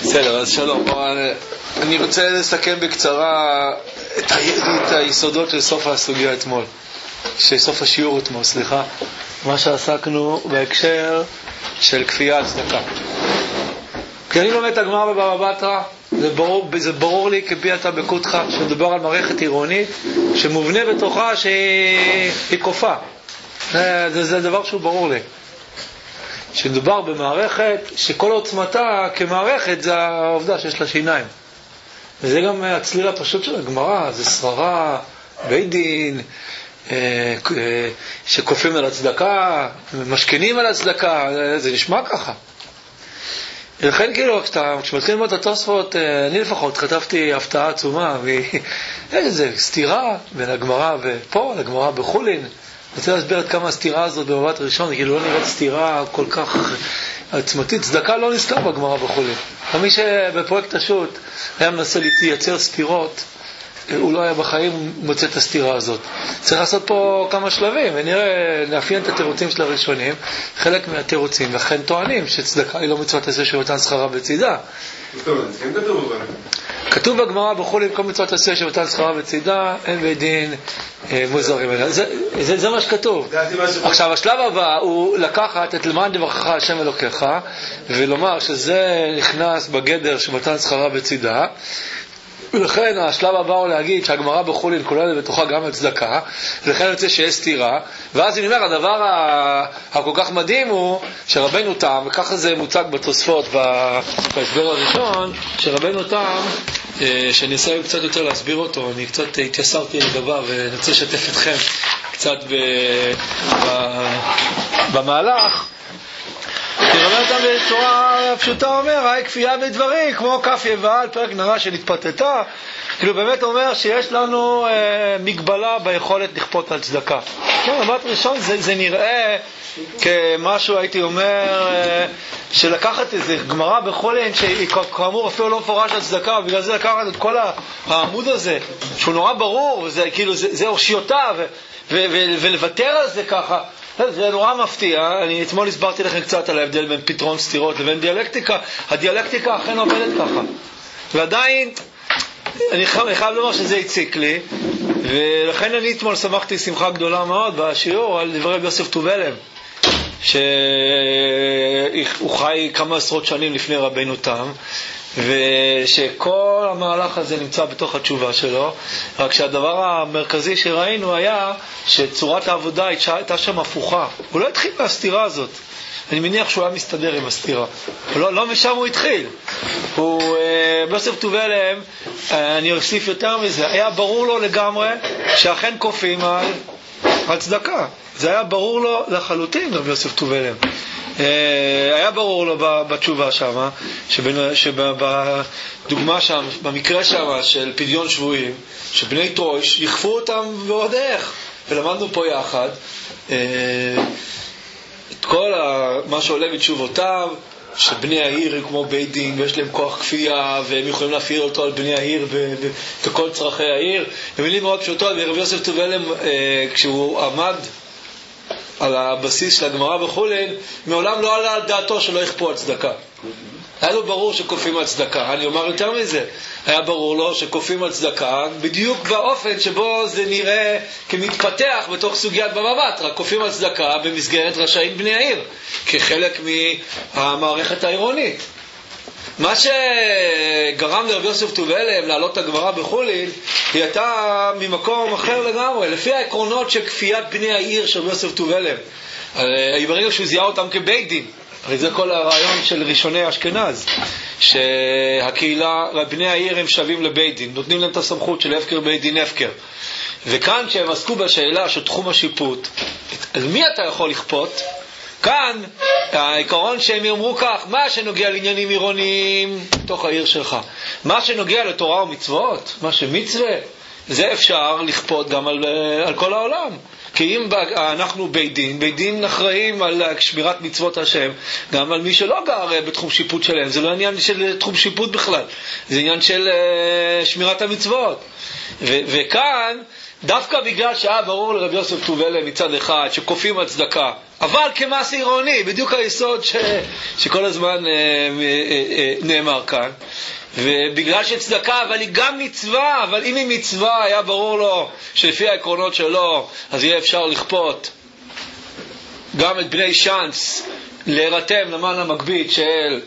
בסדר, אז שלום. אני רוצה לסכם בקצרה את היסודות של סוף הסוגיה אתמול, סוף השיעור אתמול, סליחה, מה שעסקנו בהקשר של כפייה צדקה. כי אני לומד את הגמרא בבבא בתרא, זה ברור לי כפייתא בקותחא, שמדובר על מערכת עירונית שמובנה בתוכה שהיא כופה. זה דבר שהוא ברור לי. שמדובר במערכת שכל עוצמתה כמערכת זה העובדה שיש לה שיניים. וזה גם הצליל הפשוט של הגמרא, זה שררה, בית דין, שכופים על הצדקה, משכנים על הצדקה, זה נשמע ככה. ולכן כאילו, כשמתחילים ללמוד את התוספות, אני לפחות כתבתי הפתעה עצומה, איזה סתירה בין הגמרא ופה, לגמרא בחולין. אני רוצה להסביר את כמה הסתירה הזאת במבט ראשון, כאילו לא נראית סתירה כל כך עצמתית. צדקה לא נסתר בגמרא בחולין. מי שבפרויקט השו"ת היה מנסה לייצר סתירות, הוא לא היה בחיים מוצא את הסתירה הזאת. צריך לעשות פה כמה שלבים, ונראה, נאפיין את התירוצים של הראשונים. חלק מהתירוצים, לכן טוענים שצדקה היא לא מצוות עשה שמתן שכרה בצידה. כתוב בגמרא בחולין, כל מצוות עשה שמתן שכרה בצידה, אין בית דין מוזרים. זה מה שכתוב. עכשיו, השלב הבא הוא לקחת את למען דברכך השם אלוקיך, ולומר שזה נכנס בגדר שמתן שכרה בצידה, ולכן השלב הבא הוא להגיד שהגמרא בחולין כוללת בתוכה גם הצדקה, ולכן אני רוצה שיש סתירה. ואז אני אומר, הדבר הכל כך מדהים הוא שרבנו תם, וככה זה מוצג בתוספות בהסבר הראשון, שרבנו תם, שאני אנסה קצת יותר להסביר אותו, אני קצת התייסרתי לגביו ואני רוצה לשתף אתכם קצת במהלך. כי רבנו תם בצורה פשוטה אומר, היי כפייה בדברים, כמו כף יבל, פרק נראה שנתפתתה, כאילו באמת אומר שיש לנו מגבלה ביכולת לכפות על צדקה. כן, מבט ראשון זה נראה כמשהו, הייתי אומר, שלקחת איזה גמרא בחולין, שהיא כאמור אפילו לא מפורש על צדקה, ובגלל זה לקחת את כל העמוד הזה, שהוא נורא ברור, וזה כאילו, זה אושיותיו, ולוותר על זה ככה, זה נורא מפתיע. אני אתמול הסברתי לכם קצת על ההבדל בין פתרון סתירות לבין דיאלקטיקה. הדיאלקטיקה אכן עובדת ככה, ועדיין אני חייב לומר שזה הציק לי, ולכן אני אתמול שמחתי שמחה גדולה מאוד בשיעור על דברי יוסף טובלם, שהוא חי כמה עשרות שנים לפני רבנו תם, ושכל המהלך הזה נמצא בתוך התשובה שלו. רק שהדבר המרכזי שראינו היה שצורת העבודה הייתה שם הפוכה. הוא לא התחיל מהסתירה הזאת, אני מניח שהוא היה מסתדר עם הסתירה, לא משם הוא התחיל. ביוסף טובלם, אני אוסיף יותר מזה, היה ברור לו לגמרי שאכן כופים על צדקה. זה היה ברור לו לחלוטין, ביוסף טובלם. היה ברור לו בתשובה שם, שבדוגמה שם, במקרה שם של פדיון שבויים, שבני טרויש יכפו אותם ועוד איך. ולמדנו פה יחד את כל מה שעולה בתשובותיו, שבני העיר הם כמו בית דין ויש להם כוח כפייה, והם יכולים להפעיל אותו על בני העיר בכל צרכי העיר. במילים מאוד פשוטות, ורבי יוסף טובלם, כשהוא עמד על הבסיס של הגמרא בחולין, מעולם לא עלה על דעתו שלא יכפו על צדקה. היה לו ברור שכופים על צדקה. אני אומר יותר מזה, היה ברור לו שכופים על צדקה בדיוק באופן שבו זה נראה כמתפתח בתוך סוגיית בבא בתרא. כופים על צדקה במסגרת רשעים בני העיר, כחלק מהמערכת העירונית. מה שגרם לרבי יוסף טובלם לעלות את הגמרא בחולין, היא הייתה ממקום אחר לגמרי, לפי העקרונות של כפיית בני העיר של רבי יוסף טובלם. ברגע שהוא זיהה אותם כבית דין, הרי זה כל הרעיון של ראשוני אשכנז, שהקהילה, בני העיר הם שווים לבית דין, נותנים להם את הסמכות של הפקר בית דין הפקר. וכאן כשהם עסקו בשאלה של תחום השיפוט, על מי אתה יכול לכפות? כאן העיקרון שהם יאמרו כך, מה שנוגע לעניינים עירוניים תוך העיר שלך, מה שנוגע לתורה ומצוות, מה שמצווה, זה אפשר לכפות גם על כל העולם. כי אם אנחנו בית דין אחראים על שמירת מצוות השם, גם על מי שלא גר בתחום שיפוט שלהם. זה לא עניין של תחום שיפוט בכלל, זה עניין של שמירת המצוות. וכאן דווקא בגלל שהיה ברור לרבי יוסף טוב אלה מצד אחד שכופים הצדקה, אבל כמס עירוני, בדיוק היסוד שכל הזמן נאמר כאן, ובגלל שצדקה אבל היא גם מצווה, אבל אם היא מצווה היה ברור לו שלפי העקרונות שלו אז יהיה אפשר לכפות גם את בני שאנץ להירתם למען המקביד של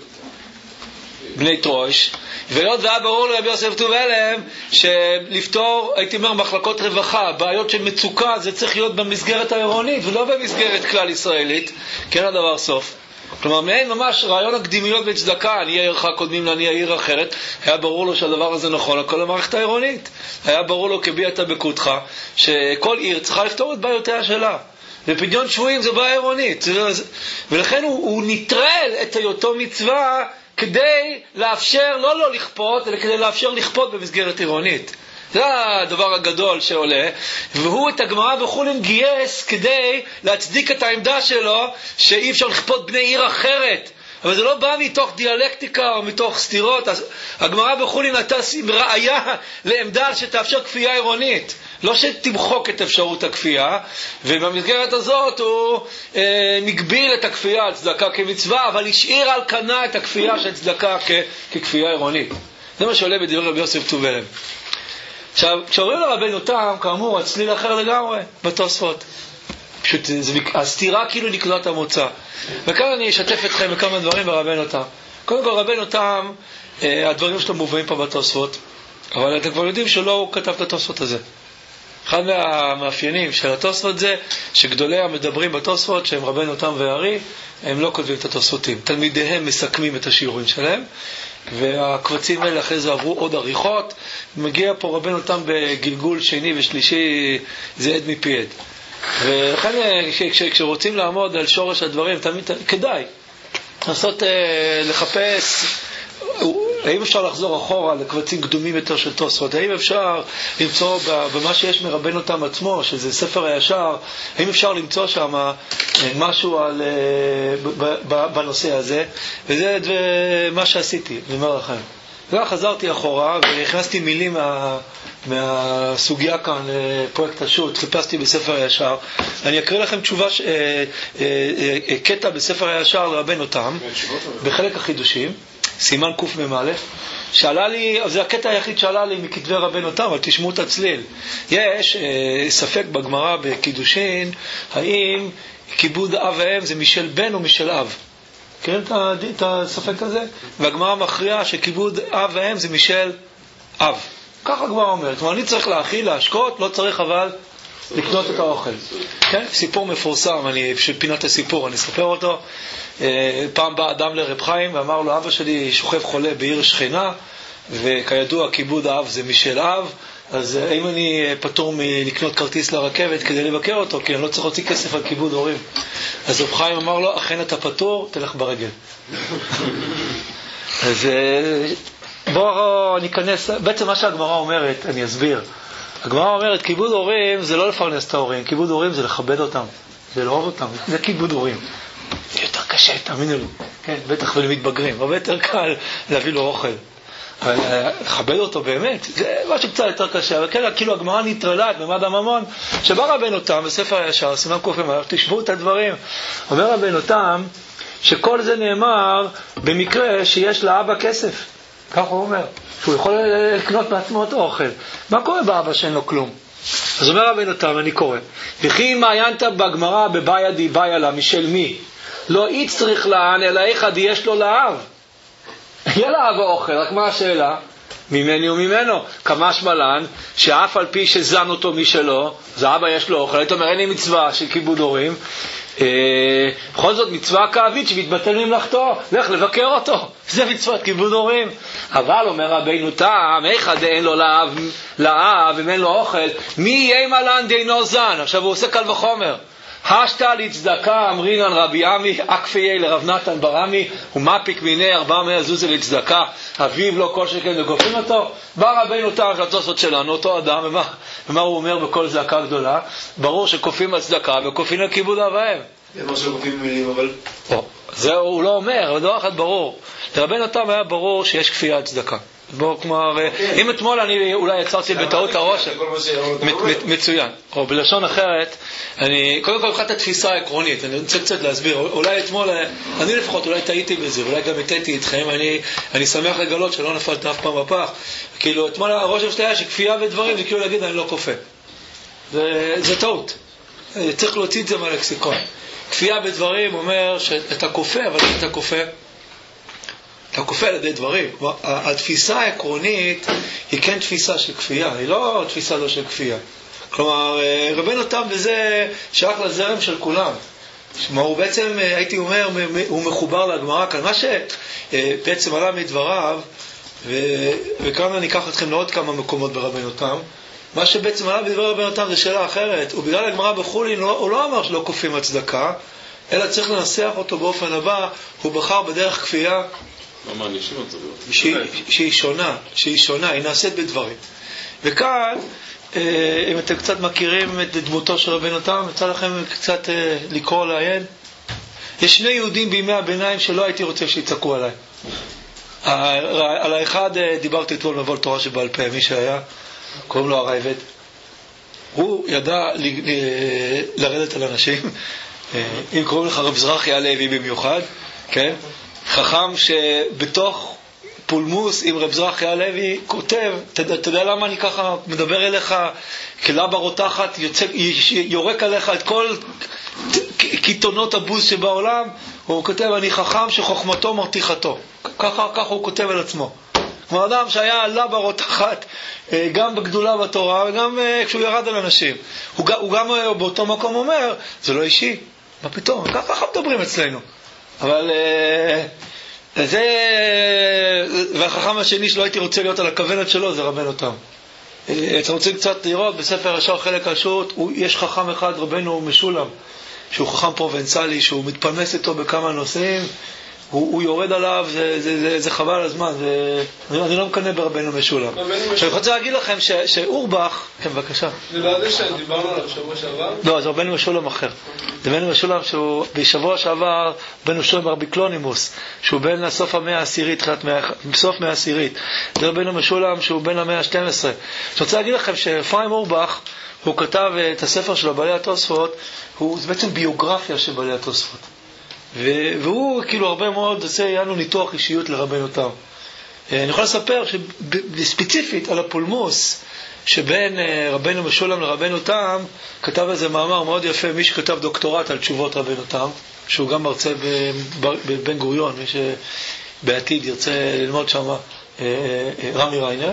בני טרוש, ולא היה ברור לרבי יוסף טוב אלם שלפתור, הייתי אומר, מחלקות רווחה, בעיות של מצוקה, זה צריך להיות במסגרת העירונית ולא במסגרת כלל ישראלית, כן הדבר סוף. כלומר, מעין ממש רעיון הקדימיות וצדקה, אני אהיה עירך קודמים לעני העיר אחרת, היה ברור לו שהדבר הזה נכון לכל המערכת העירונית. היה ברור לו כביעת בקודך שכל עיר צריכה לפתור את בעיותיה שלה. ופדיון שבויים זה בעיה עירונית, ולכן הוא נטרל את היותו מצווה כדי לאפשר לא לכפות, אלא כדי לאפשר לכפות במסגרת עירונית. זה הדבר הגדול שעולה, והוא את הגמרא בחולין גייס כדי להצדיק את העמדה שלו שאי אפשר לכפות בני עיר אחרת. אבל זה לא בא מתוך דיאלקטיקה או מתוך סתירות. הגמרא בחולין הייתה ראיה לעמדה שתאפשר כפייה עירונית, לא שתמחוק את אפשרות הכפייה, ובמסגרת הזאת הוא מגביל את הכפייה על צדקה כמצווה, אבל השאיר על כנה את הכפייה של צדקה ככפייה עירונית. זה מה שעולה בדברי רבי יוסף טוב אלם. עכשיו, כשאומרים לרבנו תם, כאמור, הצליל אחר לגמרי בתוספות. פשוט הסתירה כאילו נקודת המוצא. וכאן אני אשתף אתכם בכמה דברים ברבנו תם. קודם כל, רבנו תם, הדברים שלו מובאים פה בתוספות, אבל אתם כבר יודעים שלא הוא כתב את התוספות הזה. אחד מהמאפיינים של התוספות זה שגדולי המדברים בתוספות, שהם רבנו תם והארי, הם לא כותבים את התוספותים. תלמידיהם מסכמים את השיעורים שלהם, והקבצים האלה אחרי זה עברו עוד עריכות. מגיע פה רבנו תם בגלגול שני ושלישי, זה עד מפי עד. ולכן כשרוצים לעמוד על שורש הדברים, תמיד כדאי לנסות לחפש האם אפשר לחזור אחורה לקבצים קדומים יותר של תוספות, האם אפשר למצוא במה שיש מרבנו תם עצמו, שזה ספר הישר, האם אפשר למצוא שם משהו בנושא הזה. וזה מה שעשיתי, נאמר לכם. חזרתי אחורה והכנסתי מילים מהסוגיה כאן לפרויקט השו"ת, חיפשתי בספר הישר. אני אקריא לכם תשובה, קטע בספר הישר לרבנו תם בחלק החידושים, סימן קמ"א, שאלה לי, זה הקטע היחיד שעלה לי מכתבי רבנו תם, אבל תשמעו את הצליל. יש ספק בגמרא בקידושין, האם כיבוד אב ואם זה משל בן או משל אב. מכירים את הספק הזה? והגמרא מכריעה שכיבוד אב ואם זה משל אב. ככה הגמרא אומרת. כלומר, אני צריך להאכיל, להשקות, לא צריך אבל לקנות את האוכל. כן? סיפור מפורסם, פינת הסיפור, אני אספר אותו. פעם בא אדם לרב חיים ואמר לו, אבא שלי שוכב חולה בעיר שכנה, וכידוע כיבוד האב זה משל אב, אז האם אני פטור מלקנות כרטיס לרכבת כדי לבקר אותו, כי אני לא צריך להוציא כסף על כיבוד הורים. אז רב חיים אמר לו, אכן אתה פטור, תלך ברגל. אז בואו ניכנס, בעצם מה שהגמרא אומרת, אני אסביר. הגמרא אומרת, כיבוד הורים זה לא לפרנס את ההורים, כיבוד הורים זה לכבד אותם, זה לאהוב אותם, זה כיבוד הורים. זה יותר קשה, תאמינו לי. כן, בטח ולמתבגרים, הרבה יותר קל להביא לו אוכל. אבל לכבד אותו באמת, זה משהו קצת יותר קשה. אבל כן, כאילו הגמרא נטרלה את ממד הממון, שבא רבנו תם בספר הישר, סימן קמ"א, תשמעו את הדברים. אומר רבנו תם, שכל זה נאמר במקרה שיש לאבא כסף. כך הוא אומר, שהוא יכול לקנות בעצמו את האוכל. מה קורה באבא שאין לו כלום? אז אומר רבנו תם, אני קורא, וכי מעיינת בגמרא בבעיה די בעיה לה, משל מי? לא יצריך לען, אלא אחד יש לו לאב. יהיה לאב האוכל, רק מה השאלה? ממני וממנו. כמה שמלן, שאף על פי שזן אותו משלו, אז האבא יש לו אוכל. היית אומר, אין לי מצווה של כיבוד הורים. בכל זאת מצווה כאבית שמתבטל ממלאכתו, לך לבקר אותו, זה מצוות כיבוד הורים. אבל אומר רבינו תם, אחד אין לו לאב אם אין לו אוכל, מי יהיה מלן דיינו זן? עכשיו הוא עושה קל וחומר. השתה לצדקה אמרינן רבי עמי אקפייה לרב נתן ברמי ומפיק מיני 400 זוזי לצדקה אביב לא כל שכן וגופים אותו. בא רבינו תם של התוספות שלנו, אותו אדם, ומה הוא אומר בכל זעקה גדולה? ברור שקופים על צדקה וקופים על כיבוד אב ואם. זה מה שקופים מילים, אבל זה הוא לא אומר, אבל דבר אחד ברור, לרבינו תם היה ברור שיש כפייה על צדקה. בוא, כלומר, אם אתמול אני אולי יצרתי בטעות הראש, מצוין. או בלשון אחרת, קודם כל אחת התפיסה העקרונית, אני רוצה קצת להסביר. אולי אתמול, אני לפחות, אולי טעיתי בזה, אולי גם טעיתי איתכם, אני שמח לגלות שלא נפלת אף פעם בפח. כאילו, אתמול הראש שלי היה שכפייה ודברים, זה כאילו להגיד, אני לא כופה. זה טעות. צריך להוציא את זה מהלקסיקון. כפייה בדברים אומר שאתה כופה, אבל אתה כופה. אתה כופה על ידי דברים. התפיסה העקרונית היא כן תפיסה של כפייה, היא לא תפיסה לא של כפייה. כלומר, רבנו תם בזה שייך לזרם של כולם. הוא בעצם, הייתי אומר, הוא מחובר לגמרא כאן. מה שבעצם עלה מדבריו, וכאן אני אקח אתכם לעוד כמה מקומות ברבנו תם, מה שבעצם עלה מדבר רבנו תם זה שאלה אחרת. ובגלל הגמרא בחולין, הוא לא אמר שלא כופים הצדקה, אלא צריך לנסח אותו באופן הבא, הוא בחר בדרך כפייה, שהיא שונה, היא נעשית בדברים. וכאן, אם אתם קצת מכירים את דמותו של רבנו תם, יצא לכם קצת לקרוא לעיין. יש שני יהודים בימי הביניים שלא הייתי רוצה שיצעקו עליי. על האחד דיברתי אתמול מבוא לתורה שבעל פה, מי שהיה, קוראים לו הרייבד. הוא ידע לרדת על אנשים, אם קוראים לך רב זרחי הלוי במיוחד, כן? חכם שבתוך פולמוס עם רב זרחי הלוי כותב, אתה יודע למה אני ככה מדבר אליך כלבה רותחת, יורק עליך את כל קיתונות הבוז שבעולם. הוא כותב, אני חכם שחוכמתו מרתיחתו. ככה הוא כותב על עצמו. כמו אדם שהיה לבה רותחת גם בגדולה בתורה וגם כשהוא ירד על אנשים. הוא גם באותו מקום אומר, זה לא אישי, מה פתאום? ככה מדברים אצלנו. אבל זה, והחכם השני שלא הייתי רוצה להיות על הכוונת שלו, זה רבנו תם. אתם רוצים קצת לראות בספר השאר חלק השו"ת, יש חכם אחד, רבנו משולם, שהוא חכם פרובנציאלי, שהוא מתפרנס איתו בכמה נושאים, הוא יורד עליו, זה חבל על הזמן, אני לא מקנא ברבנו משולם. אני רוצה להגיד לכם שאורבך, כן בבקשה. זה לא זה שדיברנו עליו שבוע שעבר? לא, זה רבנו משולם אחר. זה רבנו משולם שהוא בשבוע שעבר, רבנו משולם רבי קלונימוס, שהוא בין הסוף המאה העשירית, סוף מאה העשירית. זה רבנו משולם שהוא בין המאה ה-12. אני רוצה להגיד לכם שאפרים אורבך, הוא כתב את הספר שלו, בעלי התוספות, זה בעצם ביוגרפיה של בעלי התוספות. והוא כאילו הרבה מאוד עושה יענו ניתוח אישיות לרבנו תם. אני יכול לספר שספציפית על הפולמוס שבין רבנו משולם לרבנו תם, כתב איזה מאמר מאוד יפה, מי שכתב דוקטורט על תשובות רבנו תם, שהוא גם מרצה בבן גוריון, מי שבעתיד ירצה ללמוד שם, רמי ריינר,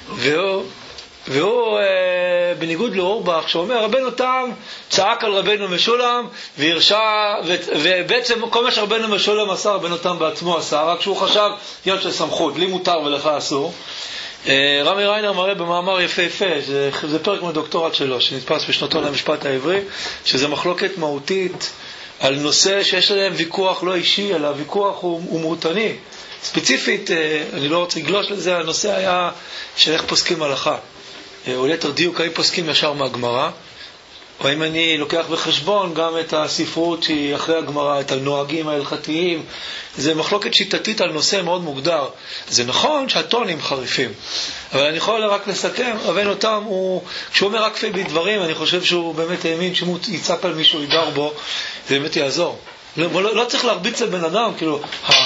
והוא בניגוד לאורבך שאומר רבנו תם צעק על רבנו משולם והרשע, ובעצם כל מה שרבנו משולם עשה רבנו תם בעצמו עשה, רק שהוא חשב יש לסמכות, לי מותר ולך אסור. רמי ריינר מראה במאמר יפה, זה פרק מהדוקטורט שלו שנתפס בשנתון המשפט העברי, שזה מחלוקת מהותית על נושא שיש להם ויכוח לא אישי, אלא ויכוח הוא מהותני. ספציפית, אני לא רוצה לגלוש לזה, הנושא היה של איך פוסקים הלכה. או ליתר דיוק, האם פוסקים ישר מהגמרא, או אם אני לוקח בחשבון גם את הספרות שהיא אחרי הגמרא, את הנוהגים ההלכתיים. זה מחלוקת שיטתית על נושא מאוד מוגדר. זה נכון שהטונים חריפים, אבל אני יכול רק לסכם, רבנו תם, כשהוא אומר רק כפי בדברים, אני חושב שהוא באמת האמין שאם הוא יצעק על מישהו יגר בו, זה באמת יעזור. לא צריך להרביץ לבן אדם, כאילו,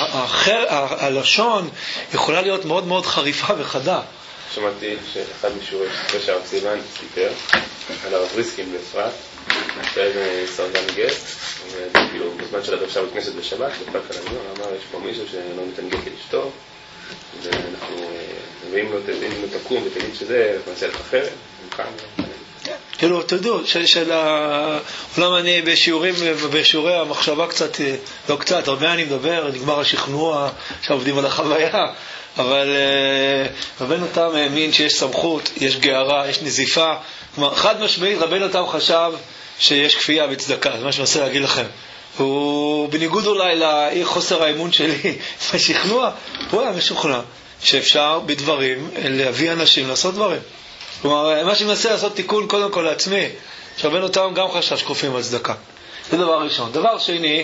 הלשון יכולה להיות מאוד מאוד חריפה וחדה. שמעתי שאחד משיעורי רשע סימן סיפר על הרב ריסקין בפרט, שהיה סרדן גט, כאילו בזמן של הדרשה בכנסת בשבת, בפרק על הדיון, אמר יש פה מישהו שלא ניתן גט לאשתו, ואנחנו, ואם לא תקום ותגיד שזה, אנחנו נעשה לך אחרת, כאילו, תדעו, אולם אני בשיעורי המחשבה קצת, לא קצת, הרבה אני מדבר, נגמר השכנוע, שעובדים על החוויה, אבל רבנו תם האמין שיש סמכות, יש גערה, יש נזיפה. כלומר, חד משמעית רבנו תם חשב שיש כפייה בצדקה, זה מה שאני רוצה להגיד לכם. הוא בניגוד אולי לחוסר האמון שלי בשכנוע, הוא היה משוכנע שאפשר בדברים להביא אנשים לעשות דברים. כלומר, מה שאני מנסה לעשות תיקון קודם כל לעצמי, שרבנו תם גם חשב שכופים על צדקה. זה דבר ראשון. דבר שני,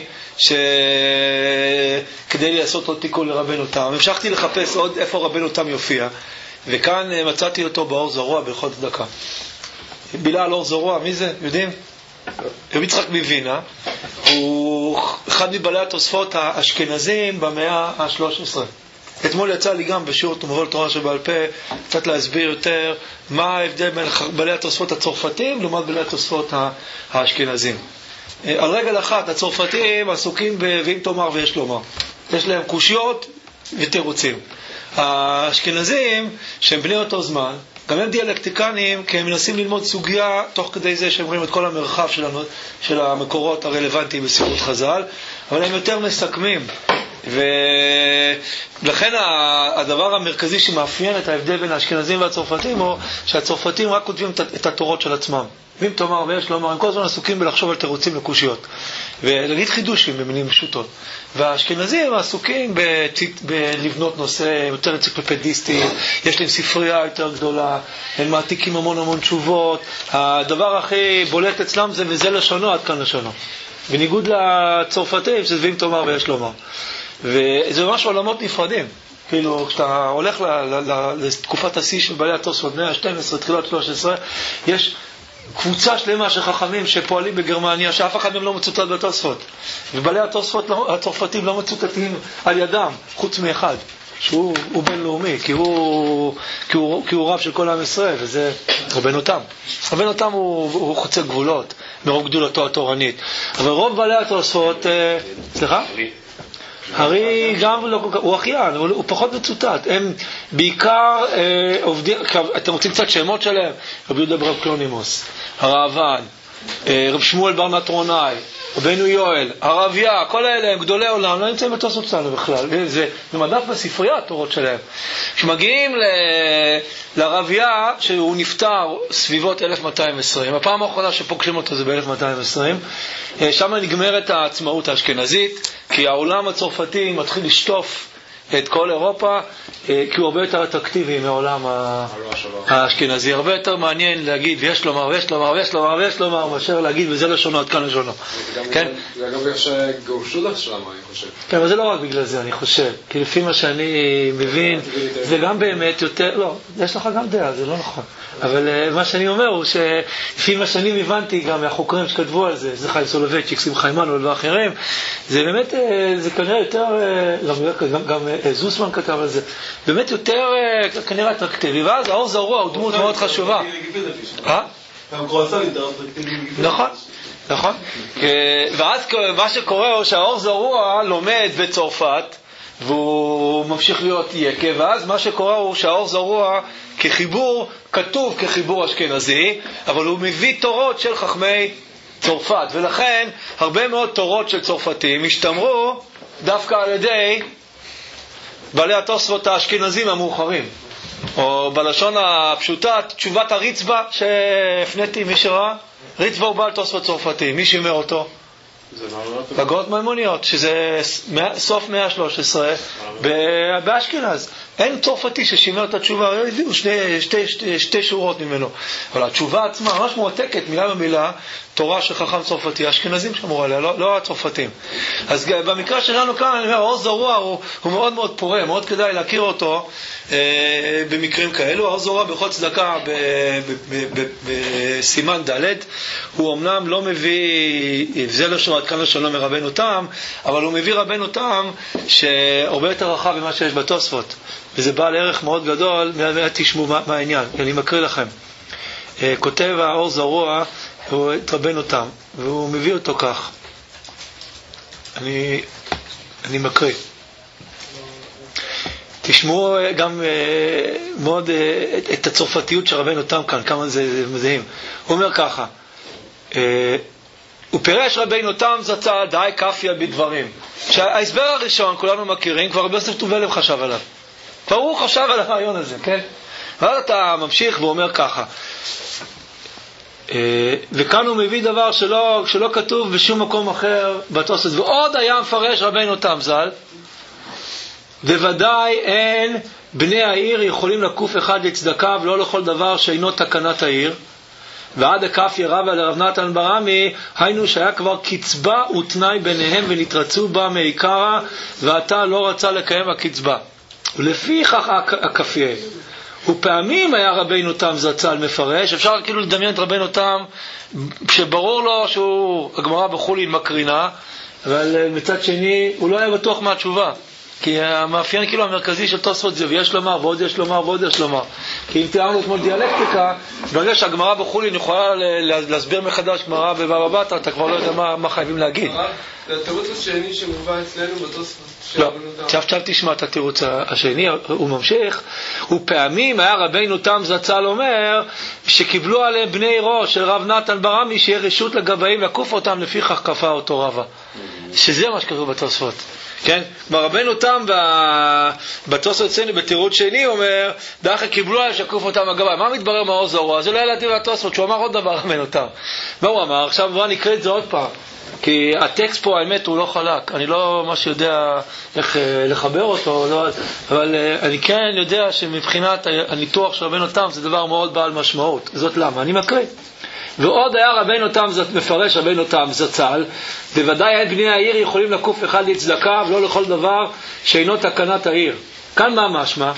שכדי לעשות עוד תיקון לרבנו תם, המשכתי לחפש עוד איפה רבנו תם יופיע, וכאן מצאתי אותו באור זרוע בהלכות צדקה. בילה על אור זרוע, מי זה? יודעים? רבי יצחק מווינה, הוא אחד מבעלי התוספות האשכנזים במאה ה-13. אתמול יצא לי גם בשיעור מבוא לתורה שבעל פה קצת להסביר יותר מה ההבדל בין בעלי התוספות הצרפתים לעומת בעלי התוספות האשכנזים. על רגל אחת, הצרפתים עסוקים ואם תאמר ויש לומר. יש להם קושיות ותירוצים. האשכנזים, שהם בני אותו זמן, גם הם דיאלקטיקנים, כי הם מנסים ללמוד סוגיה תוך כדי זה שהם רואים את כל המרחב של המקורות הרלוונטיים בספרות חז"ל, אבל הם יותר מסכמים. ולכן הדבר המרכזי שמאפיין את ההבדל בין האשכנזים והצרפתים הוא שהצרפתים רק כותבים את התורות של עצמם. ואם תאמר ויש לומר, הם כל הזמן עסוקים בלחשוב על תירוצים לקושיות ולהגיד חידושים במילים פשוטות. והאשכנזים עסוקים בלבנות נושא יותר אנציקלופדיסטי, יש להם ספרייה יותר גדולה, הם מעתיקים המון תשובות. הדבר הכי בולט אצלם זה וזה לשונו עד כאן לשונו, בניגוד לצרפתים שזה ואם תאמר ויש לומר. וזה ממש עולמות נפרדים. כאילו, כשאתה הולך לתקופת השיא של בעלי התוספות, בני ה-12, תחילת 13, יש קבוצה שלמה של חכמים שפועלים בגרמניה, שאף אחד מהם לא מצוטט בתוספות. ובעלי התוספות, הצרפתים לא מצוטטים על ידם, חוץ מאחד, שהוא בינלאומי, כי הוא רב של כל עם ישראל, וזה רבנו תם. רבנו תם הוא חוצה גבולות, מרוב גדולתו התורנית. אבל רוב בעלי התוספות, סליחה? הרי גם לא כל כך, הוא אחיין, אבל הוא פחות מצוטט. הם בעיקר עובדים, אתם רוצים קצת שמות שלהם? רבי יהודה ברב קלונימוס, הרעב"ן, רב שמואל בר נתרונאי, רבנו יואל, הרביה, כל האלה הם גדולי עולם, לא נמצאים בתוספות שלנו בכלל. זה מדף בספרייה התורות שלהם. כשמגיעים לרביה, שהוא נפטר סביבות 1220, הפעם האחרונה שפוגשים אותו זה ב-1220, שם נגמרת העצמאות האשכנזית, כי העולם הצרפתי מתחיל לשטוף את כל אירופה, כי הוא הרבה יותר אטרקטיבי מהעולם האשכנזי, הרבה יותר מעניין להגיד ויש לומר ויש לומר ויש לומר ויש לומר מאשר להגיד וזה לשונו עד כאן לשונו. כן? זה גם בגלל שגורשו לך שלמה, אני חושב. כן, אבל זה לא רק בגלל זה, אני חושב, כי לפי מה שאני מבין זה גם באמת יותר, לא, יש לך גם דעה, זה לא נכון, אבל מה שאני אומר הוא שלפי מה שאני הבנתי גם מהחוקרים שכתבו על זה, זה חיים סולובייצ'יק, שמחה עמנואל ואחרים, זה באמת, זה כנראה יותר, גם זוסמן כתב על זה, באמת יותר כנראה אטרקטיבי, ואז האור זרוע הוא דמות מאוד חשובה. נכון, נכון. ואז מה שקורה הוא שהאור זרוע לומד בצרפת, והוא ממשיך להיות יקה, ואז מה שקורה הוא שהאור זרוע כחיבור, כתוב כחיבור אשכנזי, אבל הוא מביא תורות של חכמי צרפת, ולכן הרבה מאוד תורות של צרפתים השתמרו דווקא על ידי בעלי התוספות האשכנזים המאוחרים, או בלשון הפשוטה, תשובת הריצבה שהפניתי, מי שראה, ריצבה הוא בעל תוספות צרפתי, מי שימר אותו? בגרות מימוניות, שזה סוף 113 באשכנז. אין צרפתי ששימר את התשובה, הביאו שתי שורות ממנו, אבל התשובה עצמה ממש מועתקת מילה במילה, תורה של חכם צרפתי, האשכנזים שמרו עליה, לא הצרפתים. אז במקרה שלנו כאן, אני אומר, האור זרוע הוא מאוד מאוד פורה, מאוד כדאי להכיר אותו במקרים כאלו. האור זרוע בכל צדקה בסימן ד' הוא אמנם לא מביא זה לשונו עד כאן לשונו מרבנו תם, אבל הוא מביא רבנו תם שהרבה יותר רחב ממה שיש בתוספות, וזה בעל ערך מאוד גדול. תשמעו מה העניין, אני מקריא לכם. כותב האור זרוע הוא את רבנו תם, והוא מביא אותו כך. אני מקריא. תשמעו גם מאוד את הצרפתיות של רבנו תם כאן, כמה זה מזהים. הוא אומר ככה, הוא פירש רבנו תם זצ"ל די קפיה בדברים. שההסבר הראשון כולנו מכירים, כבר רבי יוסף טוב אלב חשב עליו. כבר הוא חשב על הרעיון הזה, כן? ואז אתה ממשיך ואומר ככה, וכאן הוא מביא דבר שלא כתוב בשום מקום אחר בתוספות. ועוד היה מפרש רבנו תם ז"ל, בוודאי אין בני העיר יכולים לקוף אחד לצדקה ולא לכל דבר שאינו תקנת העיר, ועד הכף ירבה לרב נתן בר עמי, היינו שהיה כבר קצבה ותנאי ביניהם ונתרצו בה מעיקרה, ואתה לא רצה לקיים הקצבה. ולפיכך הכפיה. ופעמים היה רבינו תם זצ"ל מפרש, אפשר כאילו לדמיין את רבינו תם, שברור לו שהוא, הגמרא בחולין מקרינה, אבל מצד שני הוא לא היה בטוח מה התשובה. כי המאפיין כאילו המרכזי של תוספות זה ויש לומר ועוד יש לומר ועוד יש לומר. כי אם תיארנו כמו דיאלקטיקה, ברגע שהגמרא בחולין יכולה להסביר מחדש גמרא בבבא בתרא, אתה כבר לא יודע מה חייבים להגיד. התירוץ השני שמובא אצלנו בתוספות לא, עכשיו תשמע את התירוץ השני, הוא ממשיך. ופעמים היה רבינו תם זצ"ל אומר שקיבלו עליהם בני עירו של רב נתן בר עמי שיהיה רשות לגבאים לקוף אותם, לפיכך כפה אותו רבא. שזה מה שכתוב בתוספות. כן? רבינו תם בתוספות אצלנו בתירוץ שני אומר דאחר קיבלו עליהם שקוף אותם הגבאים. מה מתברר מאור זרוע? זה לא היה להתאים לתוספות, שהוא אמר עוד דבר רבינו תם. מה הוא אמר? עכשיו בוא נקרא את זה עוד פעם. כי הטקסט פה האמת הוא לא חלק, אני לא ממש יודע איך לחבר אותו, לא, אבל אני כן יודע שמבחינת הניתוח של רבינו תם זה דבר מאוד בעל משמעות. זאת למה? אני מקריא. ועוד היה רבינו תם מפרש רבינו תם זצ"ל, בוודאי אין בני העיר יכולים לקוף אחד לצדקה ולא לכל דבר שאינו תקנת העיר. כאן מה משמע?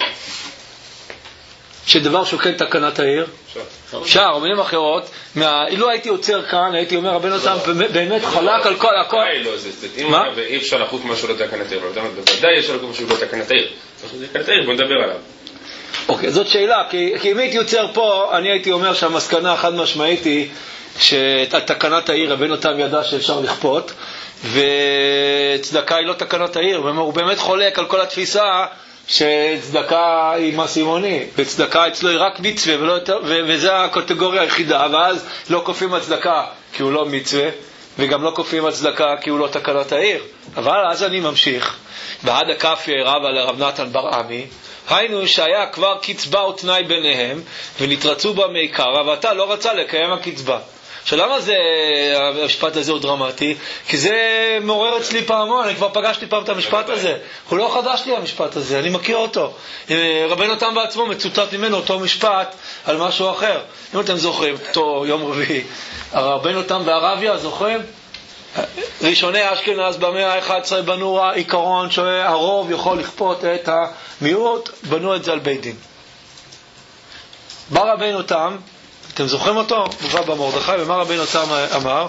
שדבר שוקל תקנת העיר? אפשר, או מילים אחרות, אילו הייתי עוצר כאן, הייתי אומר רבינו תם באמת חלק על כל הכל. מה? אי אפשר לחוק משהו לא תקנת העיר, בוודאי יש לחוק משהו לא תקנת העיר. תקנת העיר, בוא נדבר עליו. אוקיי, זאת שאלה, כי אם הייתי יוצר פה, אני הייתי אומר שהמסקנה החד משמעית היא שתקנת העיר רבינו תם ידע שאפשר לכפות, וצדקה היא לא תקנת העיר, הוא באמת חולק על כל התפיסה שצדקה היא מסימוני, וצדקה אצלו היא רק מצווה, וזה הקטגוריה היחידה, ואז לא כופים על צדקה כי הוא לא מצווה, וגם לא כופים על צדקה כי הוא לא תקנת העיר. אבל אז אני ממשיך, ועד הכף ירבה לרב נתן בר עמי, היינו שהיה כבר קצבה ותנאי ביניהם, ונתרצו בה מעיקרה, ואתה לא רצה לקיים הקצבה. שלמה זה, המשפט הזה הוא דרמטי? כי זה מעורר אצלי פעמון, אני כבר פגשתי פעם את המשפט הזה. הוא לא חדש לי המשפט הזה, אני מכיר אותו. רבינו תם בעצמו מצוטט ממנו אותו משפט על משהו אחר. אם אתם זוכרים, אותו יום רביעי, רבינו תם והרביה, זוכרים? ראשוני אשכנז במאה ה-11 בנו העיקרון שהרוב יכול לכפות את המיעוט, בנו את זה על בית דין. בא רבינו תם, אתם זוכרים אותו? מובא במרדכי, ומה רבינו תם אמר?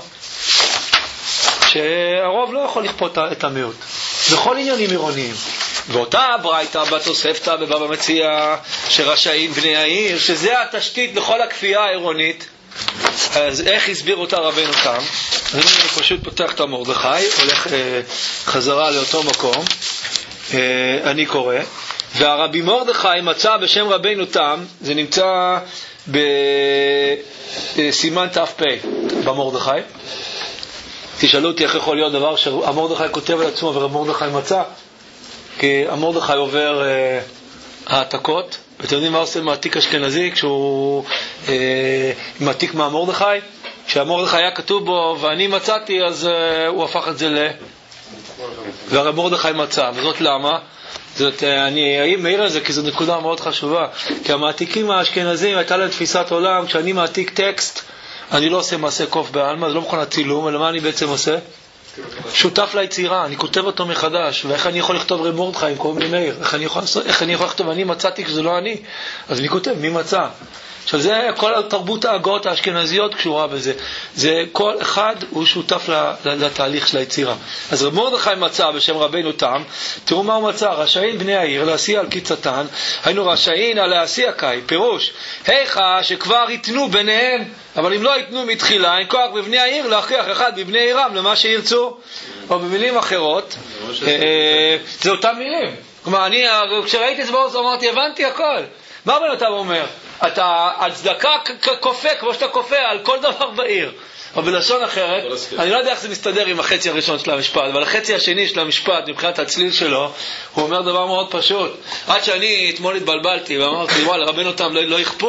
שהרוב לא יכול לכפות את המיעוט. בכל עניינים עירוניים. ואותה ברייתא בתוספתא בבבא מציעא שרשאים בני העיר, שזה התשתית לכל הכפייה העירונית. אז איך הסביר אותה רבינו תם? אז אני פשוט פותח את המרדכי, הולך חזרה לאותו מקום, אני קורא, והרבי מרדכי מצא בשם רבינו תם, זה נמצא בסימן ת"פ במרדכי. תשאלו אותי איך יכול להיות דבר שהמרדכי כותב על עצמו ורב מרדכי מצא, כי המרדכי עובר העתקות, ואתם יודעים מה עושה מעתיק אשכנזי כשהוא מעתיק מהמרדכי? כשהמרדכי היה כתוב בו ואני מצאתי, אז הוא הפך את זה והרב מרדכי מצא. וזאת למה? אני מעיר על זה כי זו נקודה מאוד חשובה, כי המעתיקים האשכנזים הייתה להם תפיסת עולם, כשאני מעתיק טקסט אני לא עושה מעשה קוף בעלמא, זה לא מכונת צילום, אלא מה אני בעצם עושה? שותף ליצירה, אני כותב אותו מחדש. ואיך אני יכול לכתוב רב מרדכי אם קוראים לי מאיר? איך אני יכול לכתוב אני מצאתי כשזה לא אני? אז אני כותב מי מצא. עכשיו זה כל התרבות ההגות האשכנזיות קשורה בזה. זה כל אחד הוא שותף לתהליך של היצירה. אז רב מרדכי מצא בשם רבינו תם, תראו מה הוא מצא, רשאים בני העיר להסיע על קיצתן, היינו רשאים על להסיע קאי, פירוש, היכה שכבר יתנו ביניהם, אבל אם לא יתנו מתחילה, אין כוח בבני העיר להכריח אחד בבני עירם למה שירצו. או במילים אחרות, זה אותם מילים. כלומר, כשראיתי את זה באוזן אמרתי, הבנתי הכל. מה רבינו תם אומר? אתה על צדקה כופה, כמו שאתה כופה על כל דבר בעיר. או בלשון אחרת, אני לא יודע איך זה מסתדר עם החצי הראשון של המשפט, אבל החצי השני של המשפט, מבחינת הצליל שלו, הוא אומר דבר מאוד פשוט. עד שאני אתמול התבלבלתי ואמרתי, וואלה, רבינו תם לא יכפו.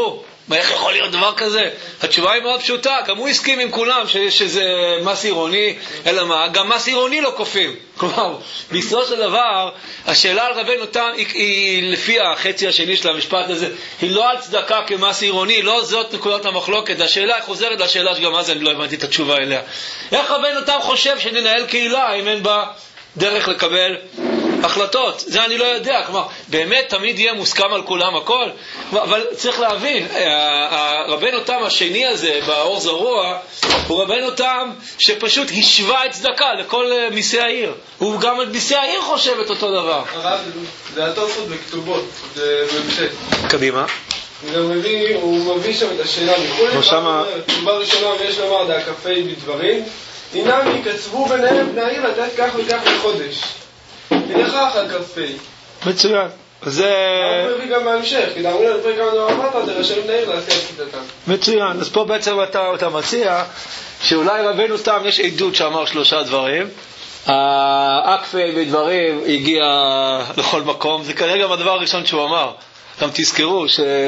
מה, איך יכול להיות דבר כזה? התשובה היא מאוד פשוטה, גם הוא הסכים עם כולם שזה מס עירוני, אלא מה? גם מס עירוני לא כופים. כלומר, בסופו של דבר, השאלה על רבנו תם היא לפי החצי השני של המשפט הזה, היא לא על צדקה כמס עירוני, לא זאת נקודת המחלוקת. השאלה חוזרת לשאלה שגם אז אני לא הבנתי את התשובה אליה. איך רבנו תם חושב שננהל קהילה אם אין בה דרך לקבל החלטות? זה אני לא יודע. כלומר, באמת תמיד יהיה מוסכם על כולם הכל, אבל צריך להבין, רבנו תם השני הזה באור זרוע הוא רבנו תם שפשוט השווה את צדקה לכל מיסי העיר. הוא גם את מיסי העיר חושב את אותו דבר. הרב, זה התוספות בכתובות, זה בהמשך. קדימה. הוא מביא שם את השאלה מכולי, תשובה ראשונה ויש לומר דהקפי בדברים, הינם יקצבו ביניהם בני העיר לתת כך וכך לחודש. ולכך הקפי. מצוין. זה... הוא מביא גם בהמשך, כי דאמרו לנו לפרק כמה דבר אמרת, זה רשאים בני העיר לעשיית כיתתם. מצוין. אז פה בעצם אתה מציע שאולי רבנו תם יש עדות שאמר 3 דברים. הקפי בדברים הגיע לכל מקום, זה כרגע גם הדבר הראשון שהוא אמר. גם תזכרו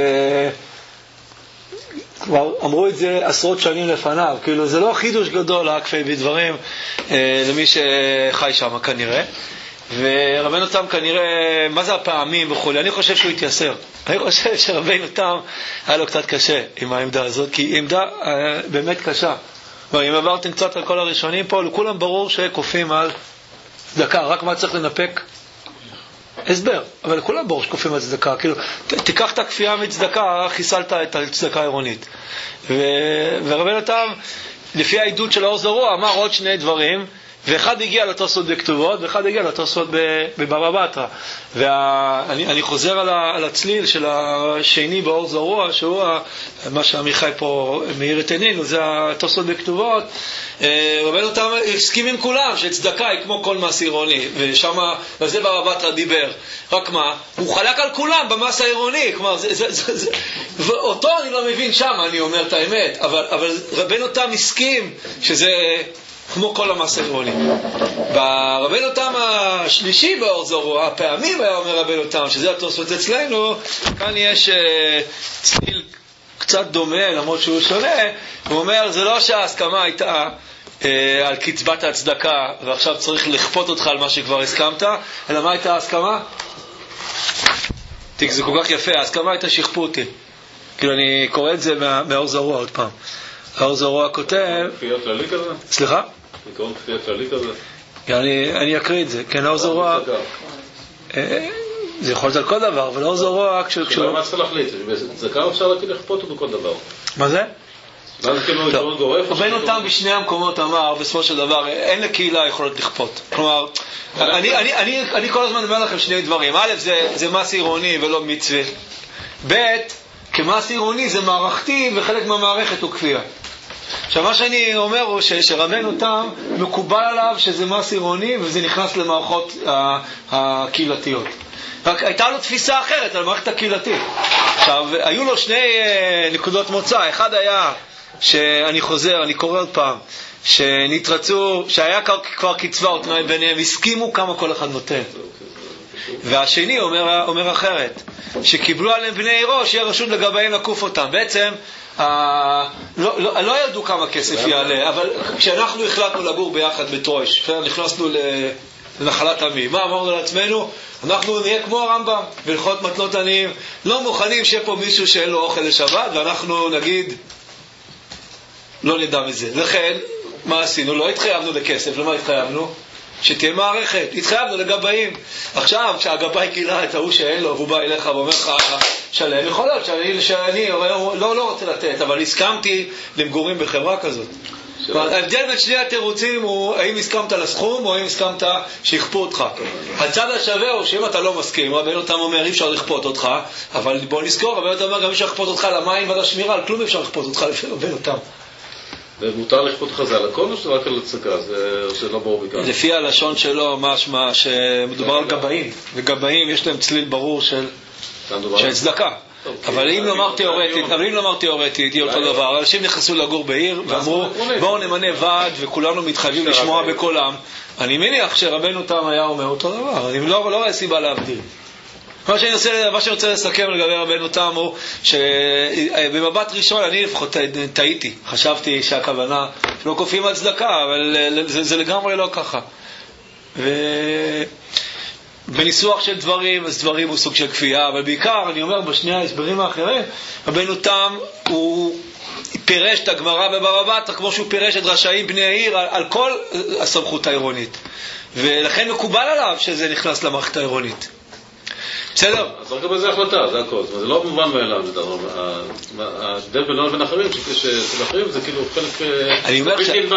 כבר אמרו את זה עשרות שנים לפניו, כאילו זה לא חידוש גדול הקפי בדברים למי שחי שם כנראה. ורבנו תם כנראה, מה זה הפעמים וכו', אני חושב שהוא התייסר. אני חושב שרבנו תם היה לו קצת קשה עם העמדה הזאת, כי היא עמדה באמת קשה. אם עברתם קצת על כל הראשונים פה, לכולם ברור שקופים על צדקה, רק מה צריך לנפק? הסבר, אבל לכולם ברור שקופים על צדקה. כאילו, תיקח את הכפייה מצדקה, חיסלת את הצדקה העירונית. ורבנו תם, לפי העדות של האור זרוע, אמר עוד 2 דברים, ואחד הגיע לתוספות בכתובות, ואחד הגיע לתוספות בבבא בתרא. ואני חוזר על הצליל של השני באור זרוע, שהוא מה שעמיחי פה מאיר את עינינו, זה התוספות בכתובות. רבנו תם הסכים עם כולם שצדקה היא כמו כל מס עירוני, ושם, וזה בבא בתרא דיבר. רק מה? הוא חלק על כולם במס העירוני, כלומר, ואותו אני לא מבין שם, אני אומר את האמת, אבל רבנו תם הסכים שזה כמו כל המס העירוני. ברבנו תם השלישי באור זרוע, הפעמים היה אומר רבנו תם, שזה התוספות אצלנו, כאן יש צליל קצת דומה, למרות שהוא שונה. הוא אומר, זה לא שההסכמה הייתה על קצבת הצדקה, ועכשיו צריך לכפות אותך על מה שכבר הסכמת, אלא מה הייתה ההסכמה? זה כל כך יפה, ההסכמה הייתה שכפו אותי. כאילו אני קורא את זה מהאור זרוע עוד פעם. האור זרוע כותב... כפייה כללית כזה? סליחה? עיקרון כפייה כללית כזה? אני אקריא את זה. כן, האור זרוע... זה יכול להיות על כל דבר, אבל האור זרוע... שאלה מה צריך להחליט? בצדקה אפשר לכפות אותו כל דבר. מה זה? רבנו תם בשני המקומות אמר, בסופו של דבר, אין לקהילה יכולות לכפות. כלומר, אני כל הזמן אומר לכם 2 דברים. א', זה מס עירוני ולא מצווה. ב', כמס עירוני זה מערכתי, וחלק מהמערכת הוא כפייה. עכשיו, מה שאני אומר הוא שרבנו תם מקובל עליו שזה מס עירוני, וזה נכנס למערכות הקהילתיות. רק הייתה לו תפיסה אחרת על מערכת הקהילתית. עכשיו, היו לו 2 נקודות מוצא. אחד היה, שאני חוזר, אני קורא עוד פעם, שנתרצו, שהיה כבר קצבה או תנאי ביניהם, הסכימו כמה כל אחד נותן. והשני אומר אחרת, שקיבלו עליהם בני עירו, שיהיה רשות לגביהם לקוף אותם. בעצם, לא ידעו כמה כסף יעלה, אבל כשאנחנו החלטנו לגור ביחד בטרויש, נכנסנו לנחלת עמי, מה אמרנו לעצמנו? אנחנו נהיה כמו הרמב"ם, בהלכות מתנות עניים, לא מוכנים שיהיה פה מישהו שאין לו אוכל לשבת, ואנחנו נגיד, לא נדע מזה. לכן, מה עשינו? לא התחייבנו לכסף. למה התחייבנו? שתהיה מערכת. התחייבנו לגבאים. עכשיו, כשהגבאי גילה את ההוא שאין לו, והוא בא אליך ואומר לך, שלם, יכול להיות שאני לא רוצה לתת, אבל הסכמתי למגורים בחברה כזאת. ההבדל בין 2 התירוצים הוא האם הסכמת לסכום או האם הסכמת שיכפו אותך. הצד השווה הוא שאם אתה לא מסכים, רבנו תם אומר אי אפשר לכפות אותך, אבל בוא נזכור, רבנו תם אומר גם אי אפשר לכפות אותך למים ועל השמירה, על כלום אי אפשר לכפות אותך לפי רבנו תם. מותר לכפות אותך זה על הכל או שזה רק על הצדקה? זה לא ברור בכלל. לפי הלשון שלו משמע שמדובר על גבאים, וגבאים יש להם צליל ברור של צדקה. אבל אם לומר תיאורטית, יהיה אותו דבר. אנשים נכנסו לגור בעיר ואמרו, בואו נמנה ועד וכולנו מתחייבים לשמוע בקולם. אני מניח שרבנו תם היה אומר אותו דבר. אני לא רואה סיבה להבדיל. מה שאני רוצה לסכם לגבי רבנו תם הוא שבמבט ראשון אני לפחות טעיתי, חשבתי שהכוונה לא כופים על צדקה, אבל זה לגמרי לא ככה. בניסוח של דברים, אז דברים הוא סוג של כפייה, אבל בעיקר אני אומר בשני ההסברים האחרים, רבנו תם הוא פירש את הגמרא בבבא בתרא כמו שהוא פירש את רשעים בני העיר על כל הסמכות העירונית, ולכן מקובל עליו שזה נכנס למערכת העירונית. בסדר? אז רק בזה החלטה, זה הכל. זה לא מובן מאליו. ההבדל בינו לבין אחרים, של אחרים זה כאילו חלק... אני אומר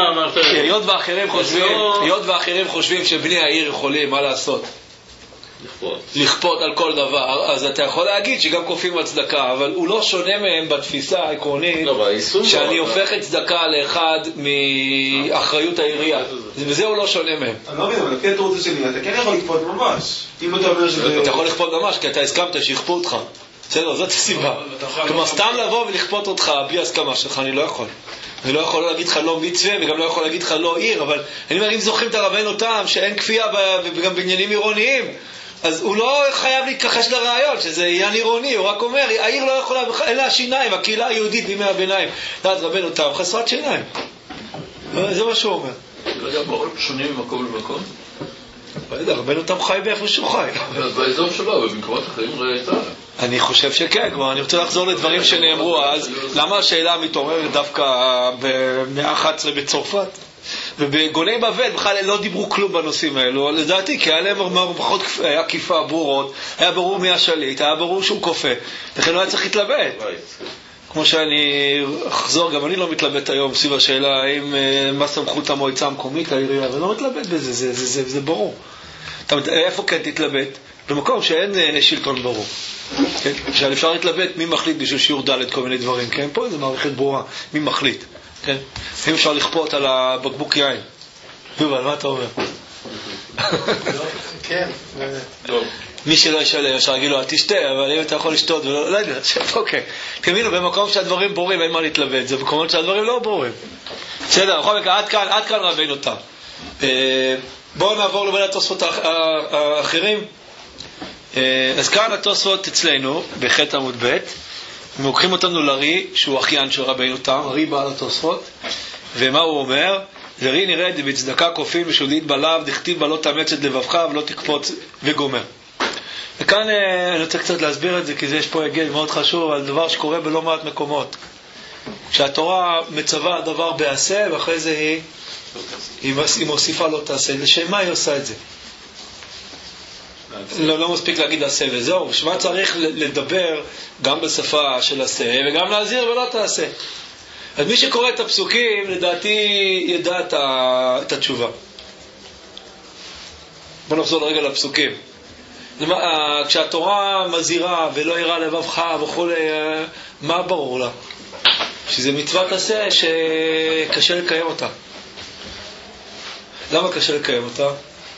היות ואחרים חושבים שבני העיר יכולים, מה לעשות? לכפות על כל דבר, אז אתה יכול להגיד שגם כופים על צדקה, אבל הוא לא שונה מהם בתפיסה העקרונית שאני הופך את צדקה לאחד מאחריות העירייה, וזה הוא לא שונה מהם. אני לא מבין, אבל לפי התירוץ שלי אתה כן יכול לכפות ממש, אם אתה אומר שזה... אתה יכול לכפות ממש כי אתה הסכמת שיכפו אותך, בסדר, זאת הסיבה. כלומר סתם לבוא ולכפות אותך בלי הסכמה שלך אני לא יכול. אני לא יכול להגיד לך לא מצווה וגם לא יכול להגיד לך לא עיר, אבל אני אומר אם זוכרים את רבנו תם שאין כפייה וגם בעניינים עירוניים, אז הוא לא חייב להתכחש לרעיון שזה עניין עירוני, הוא רק אומר העיר לא יכולה, אין לה שיניים, הקהילה היהודית בימי הביניים, דעת רבנו תם חסרת שיניים, זה מה שהוא אומר. לא יודע, מאוד שונים ממקום למקום? לא יודע, רבנו תם חי באיפה שהוא חי. באזור שלו, ובמקומות אחרים ראיתה. אני חושב שכן, כבר אני רוצה לחזור לדברים שנאמרו אז. למה השאלה מתעוררת דווקא במאה ה-11 בצרפת? ובגולי בבל בכלל לא דיברו כלום בנושאים האלו, לדעתי, כי היה להם מערכות עקיפה ברורות, היה ברור מי השליט, היה ברור שהוא כופה, לכן לא היה צריך להתלבט. כמו שאני אחזור, גם אני לא מתלבט היום סביב השאלה האם מה סמכות המועצה המקומית לעירייה, אבל לא מתלבט בזה, זה ברור. איפה כן תתלבט? במקום שאין שלטון ברור. עכשיו אפשר להתלבט מי מחליט בשביל שיעור ד' כל מיני דברים, כן? פה זה מערכת ברורה, מי מחליט. כן? אם אפשר לכפות על הבקבוק יין. יובל, מה אתה אומר? כן. מי שלא ישלם, אפשר להגיד לו, תשתה, אבל אם אתה יכול לשתות, לא יודע, אוקיי. תמינו, במקום שהדברים ברורים, אין מה להתלבט, זה במקומות שהדברים לא ברורים. בסדר, נכון, עד כאן רבינו תם. בואו נעבור לבין התוספות האחרים. אז כאן התוספות אצלנו, בחטא עמוד ב', הם לוקחים אותנו לרי, שהוא אחיין של רבינו תם, רי בעל התוספות, ומה הוא אומר? לרי נרד בצדקה כופין ושודית בלב, דכתיב בה לא תאמץ את לבבך ולא תקפוץ וגומר. וכאן אני רוצה קצת להסביר את זה, כי יש פה היגד מאוד חשוב על דבר שקורה בלא מעט מקומות. כשהתורה מצווה דבר בעשה, ואחרי זה היא מוסיפה לא תעשה, לשם מה היא עושה את זה? לא מספיק להגיד עשה וזהו, שמה צריך לדבר גם בשפה של עשה וגם להזהיר ולא תעשה. אז מי שקורא את הפסוקים לדעתי ידע את התשובה. בוא נחזור לרגע לפסוקים. כשהתורה מזהירה ולא יראה לבבך וכו', מה ברור לה? שזה מצוות עשה שקשה לקיים אותה. למה קשה לקיים אותה?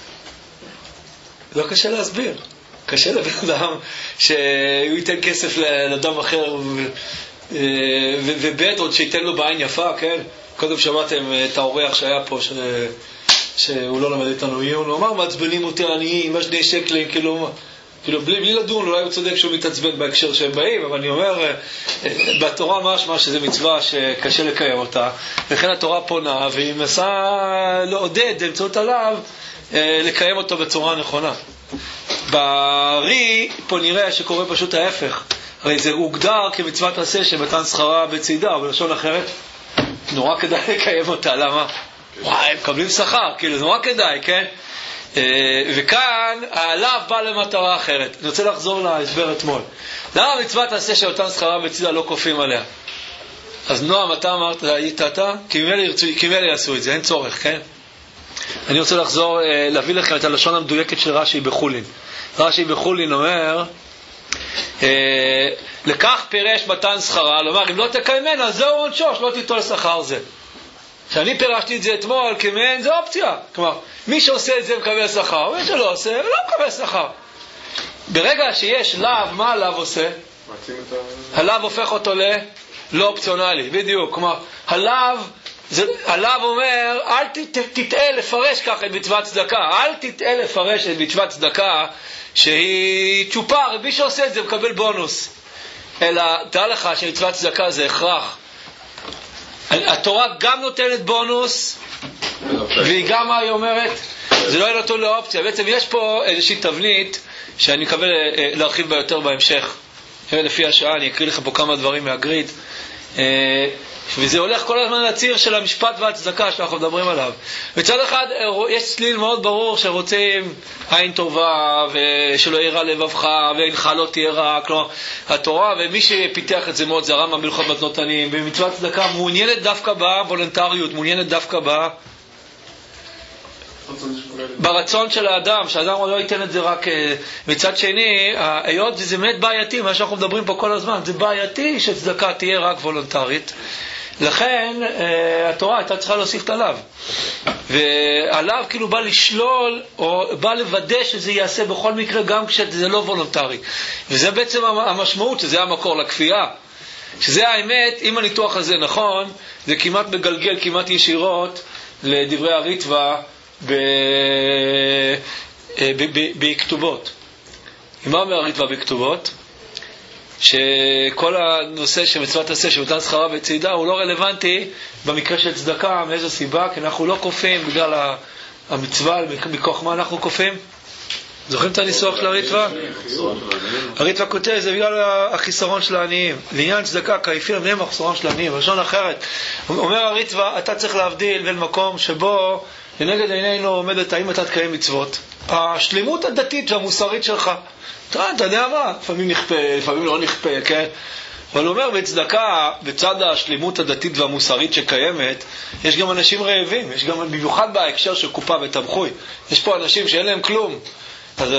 לא קשה להסביר. קשה לבן אדם שהוא ייתן כסף לאדם אחר ובית עוד שייתן לו בעין יפה, כן? קודם שמעתם את האורח שהיה פה שהוא לא למד איתנו עיון, הוא אמר מעצבנים אותי עניים, מה 2 שקלים, כאילו בלי לדון, אולי הוא צודק שהוא מתעצבן בהקשר שהם באים, אבל אני אומר בתורה משמע שזה מצווה שקשה לקיים אותה, לכן התורה פונה והיא מנסה לעודד באמצעות עליו לקיים אותו בצורה נכונה. ברי פה נראה שקורה פשוט ההפך, הרי זה הוגדר כמצוות עשה שמתן שכרה בצידה, או בלשון אחרת נורא כדאי לקיים אותה. למה? וואי, הם מקבלים שכר, כאילו זה נורא כדאי, כן? וכאן העליו בא למטרה אחרת. אני רוצה לחזור להסבר אתמול. למה מצוות עשה שמתן שכרה בצידה לא כופים עליה? אז נועם, אתה אמרת, היית אתה? כי ממילא יעשו את זה, אין צורך, כן? אני רוצה לחזור, להביא לכם את הלשון המדויקת של רש"י בחולין. רש"י בחולין אומר, לכך פירש מתן שכרה, לומר, אם לא תקיימנה, זהו עונשו, שלא תיטול שכר זה. כשאני פירשתי את זה אתמול, כמעין, זו אופציה. כלומר, מי שעושה את זה מקבל שכר, מי שלא עושה, לא מקבל שכר. ברגע שיש לאו, מה הלאו עושה? הלאו הופך אותו לא אופציונלי, בדיוק. כלומר, הלאו עליו אומר, אל תטעה לפרש ככה את מצוות צדקה, אל תטעה לפרש את מצוות צדקה שהיא צ'ופר, מי שעושה את זה מקבל בונוס. אלא תדע לך שמצוות צדקה זה הכרח. התורה גם נותנת בונוס, והיא גם מה היא אומרת, זה לא נתון לאופציה. בעצם יש פה איזושהי תבנית שאני מקווה להרחיב בה יותר בהמשך. לפי השעה אני אקריא לך פה כמה דברים מהגריד, וזה הולך כל הזמן לציר של המשפט והצדקה שאנחנו מדברים עליו. מצד אחד יש צליל מאוד ברור שרוצים עין טובה ושלא יראה לבבך ועינך לא תהיה רע, כלומר התורה, ומי שפיתח את זה מאוד זה הרמב"ם בהלכות מתנות עניים, במצוות צדקה מעוניינת דווקא בוולונטריות, מעוניינת דווקא ברצון של האדם, שהאדם לא ייתן את זה רק. מצד שני, היות זה באמת בעייתי, מה שאנחנו מדברים פה כל הזמן, זה בעייתי שצדקה תהיה רק וולונטרית. לכן התורה הייתה צריכה להוסיף את עליו, ועליו כאילו בא לשלול או בא לוודא שזה יעשה בכל מקרה גם כשזה לא וולונטרי, וזה בעצם המשמעות, שזה המקור לכפייה, שזה האמת. אם הניתוח הזה נכון, זה כמעט מגלגל כמעט ישירות לדברי הריטב"א בכתובות. מה אומר הריטב"א בכתובות? שכל הנושא של מצוות עשה שמתן שכרה בצידה הוא לא רלוונטי במקרה של צדקה. מאיזו סיבה? כי אנחנו לא כופים בגלל המצווה, מכוח מה אנחנו כופים? זוכרים את הניסוח של הריטב"א? הריטב"א כותב זה בגלל החיסרון של העניים. לעניין צדקה כיפים מהם החיסרון של העניים. בלשון אחרת אומר הריטב"א, אתה צריך להבדיל בין מקום שבו לנגד עינינו עומדת האם אתה תקיים מצוות, השלימות הדתית והמוסרית שלך. אתה יודע מה? לפעמים נכפה, לפעמים לא נכפה, כן? אבל הוא אומר, בצדקה, בצד השלימות הדתית והמוסרית שקיימת, יש גם אנשים רעבים, יש גם, במיוחד בהקשר של קופה ותמחוי, יש פה אנשים שאין להם כלום. אז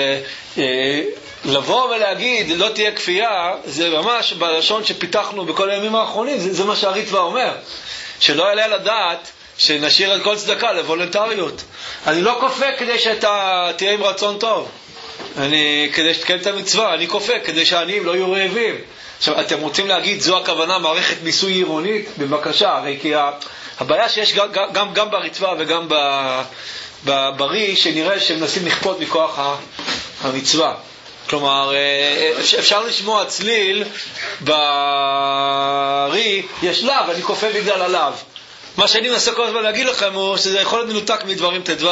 לבוא ולהגיד, לא תהיה כפייה, זה ממש בלשון שפיתחנו בכל הימים האחרונים, זה מה שהריטב"א אומר. שלא יעלה לדעת שנשאיר את כל צדקה לוולונטריות. אני לא כופה כדי שאתה תהיה עם רצון טוב, כדי שתקיים את המצווה, אני כופה כדי שהעניים לא יהיו רעבים. עכשיו, אתם רוצים להגיד, זו הכוונה מערכת מיסוי עירונית? בבקשה, הרי כי הבעיה שיש גם בריטב"א וגם ברי, שנראה שהם מנסים לכפות מכוח המצווה. כלומר, אפשר לשמוע צליל ברי, יש לאו, אני כופה בגלל הלאו. מה שאני מנסה כל הזמן להגיד לכם הוא שזה יכול להיות מנותק מדברים תדבב.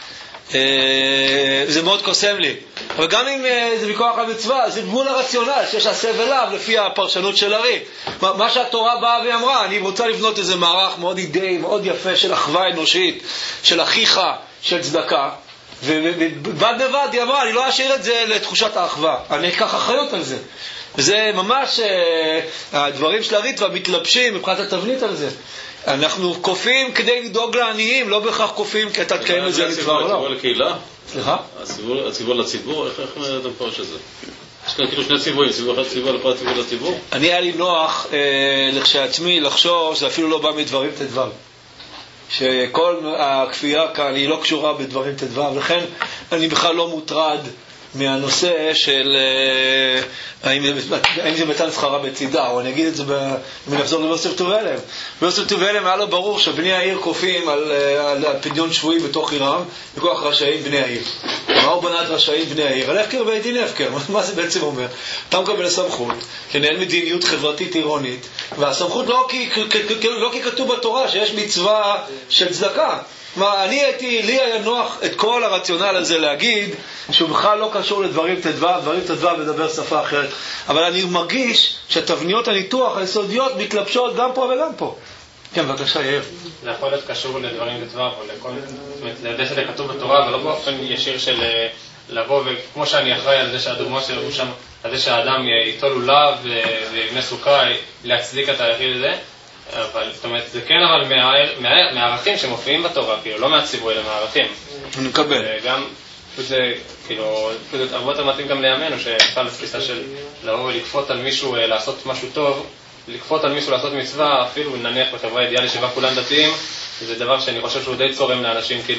זה מאוד קוסם לי. אבל גם אם זה מכוח המצווה, זה גבול הרציונל שיש עשה ולאו לפי הפרשנות של הרי. מה שהתורה באה ואמרה, אני רוצה לבנות איזה מערך מאוד אידאי, מאוד יפה של אחווה אנושית, של אחיך, של צדקה. ובד בבד היא אמרה, אני לא אשאיר את זה לתחושת האחווה, אני אקח אחריות על זה. וזה ממש, הדברים של הריטב"א מתלבשים מבחינת התבנית על זה. אנחנו כופים כדי לדאוג לעניים, לא בהכרח כופים כי אתה תקיים את זה מצווה או לא. הציבור לקהילה? סליחה? הציבור לציבור? איך אתה מפרש את זה? יש כאן כאילו שני ציבורים, ציבור אחד ציבור לפרט, ציבור לציבור? אני היה לי נוח לכשעצמי לחשוב שזה אפילו לא בא מדברים תדבב, שכל הכפייה כאן היא לא קשורה בדברים תדבב, לכן אני בכלל לא מוטרד מהנושא של האם זה מתן שכרה בצידה, או אני אגיד את זה אם נחזור ליוסף טוב אלם. ביוסף טוב אלם היה לו ברור שבני העיר כופים על פדיון שבועי בתוך עירם מכוח רשעים בני העיר. מהו בנת רשעים בני העיר? על הפקר בית דין הפקר. מה זה בעצם אומר? אתה מקבל הסמכות לנהל מדיניות חברתית עירונית, והסמכות לא כי כתוב בתורה שיש מצווה של צדקה. לי היה נוח את כל הרציונל הזה להגיד שהוא בכלל לא קשור לדברים תדבב, דברים תדבב מדבר שפה אחרת, אבל אני מרגיש שתבניות הניתוח היסודיות מתלבשות גם פה וגם פה. כן, בבקשה, יאיר. זה יכול להיות קשור לדברים תדבב, או לכל, זאת אומרת, לידי שזה כתוב בתורה, ולא באופן ישיר של לבוא, וכמו שאני אחראי על זה שהדוגמה שלו שם, על זה שהאדם ייטול לולב ויבנה סוכה, להצדיק את היחיד הזה, אבל, זאת אומרת, זה כן אבל מהערכים שמופיעים בתורה, כאילו, לא מהציבור, אלא מהערכים. אני מקבל. וגם, זה, כאילו, זה הרבה יותר מתאים גם לימינו, שבכלל לתפיסה של לבוא ולכפות על מישהו לעשות משהו טוב, לכפות על מישהו לעשות מצווה, אפילו נניח בחברה אידיאלית שבה כולם דתיים, זה דבר שאני חושב שהוא די צורם לאנשים, כאילו,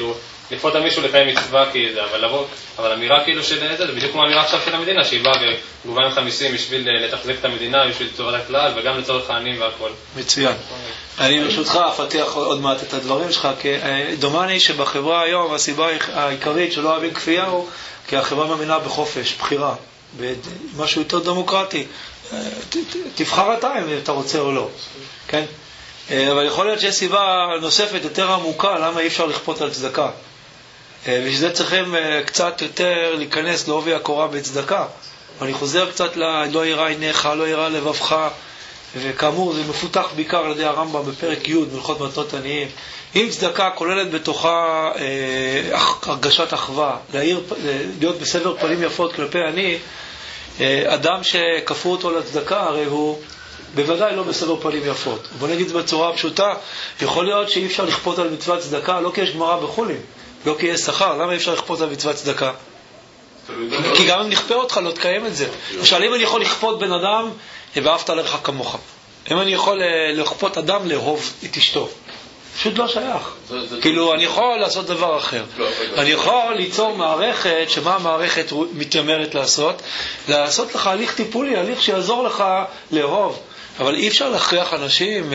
לכפות על מישהו לקיים מצווה כאילו, אבל אמירה כאילו של זה בדיוק כמו אמירה עכשיו של המדינה, שהיא באה וגובה ממך מיסים בשביל לתחזק את המדינה, בשביל לטובת הכלל, וגם לצורך העניים והכל. מצוין. אני ברשותך אפתח עוד מעט את הדברים שלך, כי דומני שבחברה היום הסיבה העיקרית שלא אוהבים כפייה הוא כי החברה מאמינה בחופש, בחירה, במשהו יותר דמוקרטי. תבחר אתה אם אתה רוצה או לא, כן? אבל יכול להיות שיש סיבה נוספת יותר עמוקה למה אי אפשר לכפות על צדקה. ושזה צריכים קצת יותר להיכנס לעובי הקורה בצדקה. אני חוזר קצת לא יראה עיניך, לא יראה לבבך, וכאמור זה מפותח בעיקר על ידי הרמב"ם בפרק י' בהלכות מתנות עניים. אם צדקה כוללת בתוכה הרגשת אחווה, להיות בסבר פנים יפות כלפי עני, אדם שכפו אותו לצדקה הרי הוא בוודאי לא בסבר פנים יפות. בוא נגיד את זה בצורה פשוטה, יכול להיות שאי אפשר לכפות על מצוות צדקה, לא כי יש גמרא בחולין, לא כי יש שכר. למה אי אפשר לכפות על מצוות צדקה? כי גם אם נכפה אותך לא תקיים את זה. למשל, אם אני יכול לכפות בן אדם, ואהבת לרעך כמוך. אם אני יכול לכפות אדם לאהוב את אשתו, פשוט לא שייך. כאילו, אני יכול לעשות דבר אחר. אני יכול ליצור מערכת, שמה המערכת מתיימרת לעשות? לעשות לך הליך טיפולי, הליך שיעזור לך לאהוב. אבל אי אפשר להכריח אנשים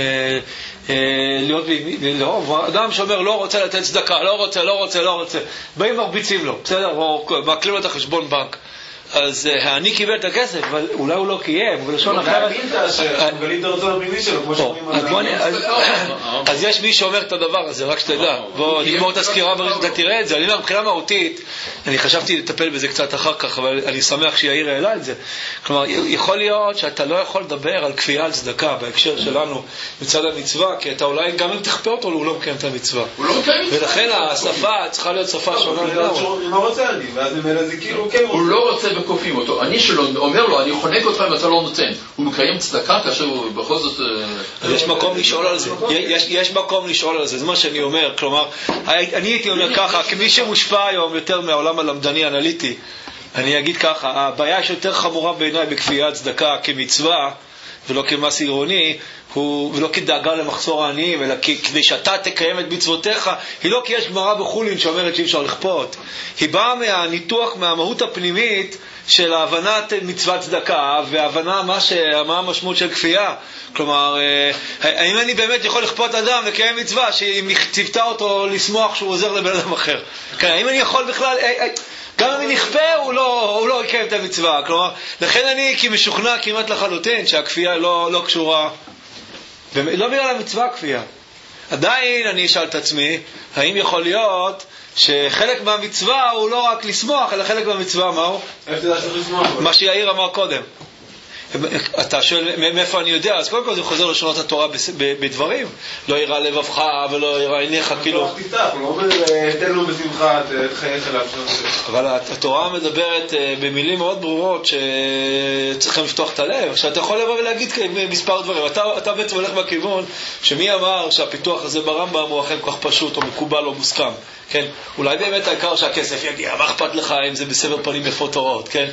לאהוב. אדם שאומר לא רוצה לתת צדקה, לא רוצה. באים מרביצים לו, בסדר? או מעקלים לו את החשבון בנק. אז אני קיבל את הכסף, אבל אולי הוא לא קיים, ובלשון אחרת... אז יש מי שאומר את הדבר הזה, רק שתדע. בוא נגמור את הסקירה בראשית, אתה תראה את זה. אני אומר, מבחינה מהותית, אני חשבתי לטפל בזה קצת אחר כך, אבל אני שמח שיאיר העלה את זה. כלומר, יכול להיות שאתה לא יכול לדבר על כפייה על צדקה, בהקשר שלנו מצד המצווה, כי אתה אולי גם אם תכפה אותו, הוא לא מקיים את המצווה. ולכן השפה צריכה להיות שפה שונה לגמרי. הוא לא רוצה וכופים אותו. אני שלא אומר לו, אני חונק אותך אם אתה לא נותן. הוא מקיים צדקה כאשר הוא בכל זאת... יש מקום לשאול על זה. יש מקום לשאול על זה. זה מה שאני אומר. כלומר, אני הייתי אומר ככה, כמי שמושפע היום יותר מהעולם הלמדני אנליטי, אני אגיד ככה, הבעיה שיותר חמורה בעיניי בכפיית צדקה כמצווה, ולא כמס עירוני, ולא כדאגה למחסור העניים, אלא כדי שאתה תקיים את מצוותיך, היא לא כי יש גמרא בחולין שאומרת שאי אפשר לכפות. היא באה מהניתוח, מהמהות הפנימית של הבנת מצוות צדקה, והבנה מה המשמעות של כפייה. כלומר, האם אני באמת יכול לכפות אדם לקיים מצווה, שהיא ציוותה אותו לשמוח שהוא עוזר לבן אדם אחר? האם אני יכול בכלל... גם אם נכפה הוא לא יקיים את המצווה. כלומר, לכן אני משוכנע כמעט לחלוטין שהכפייה לא קשורה, לא בגלל המצווה הכפייה. עדיין אני אשאל את עצמי, האם יכול להיות שחלק מהמצווה הוא לא רק לשמוח, אלא חלק מהמצווה מהו? מה שיאיר אמר קודם. אתה שואל מאיפה אני יודע, אז קודם כל זה חוזר לשונות התורה בדברים. לא יראה לבבך ולא יראה עיניך, כאילו. הוא לא אומר, תן לו בשמחה, תחייך אליו. אבל התורה מדברת במילים מאוד ברורות שצריכים לפתוח את הלב. שאתה יכול לבוא ולהגיד מספר דברים. אתה בעצם הולך בכיוון שמי אמר שהפיתוח הזה ברמב"ם הוא אכן כל כך פשוט או מקובל או מוסכם. כן? אולי באמת העיקר שהכסף יגיע, מה אכפת לך אם זה בסבר פנים יפות הוראות, כן?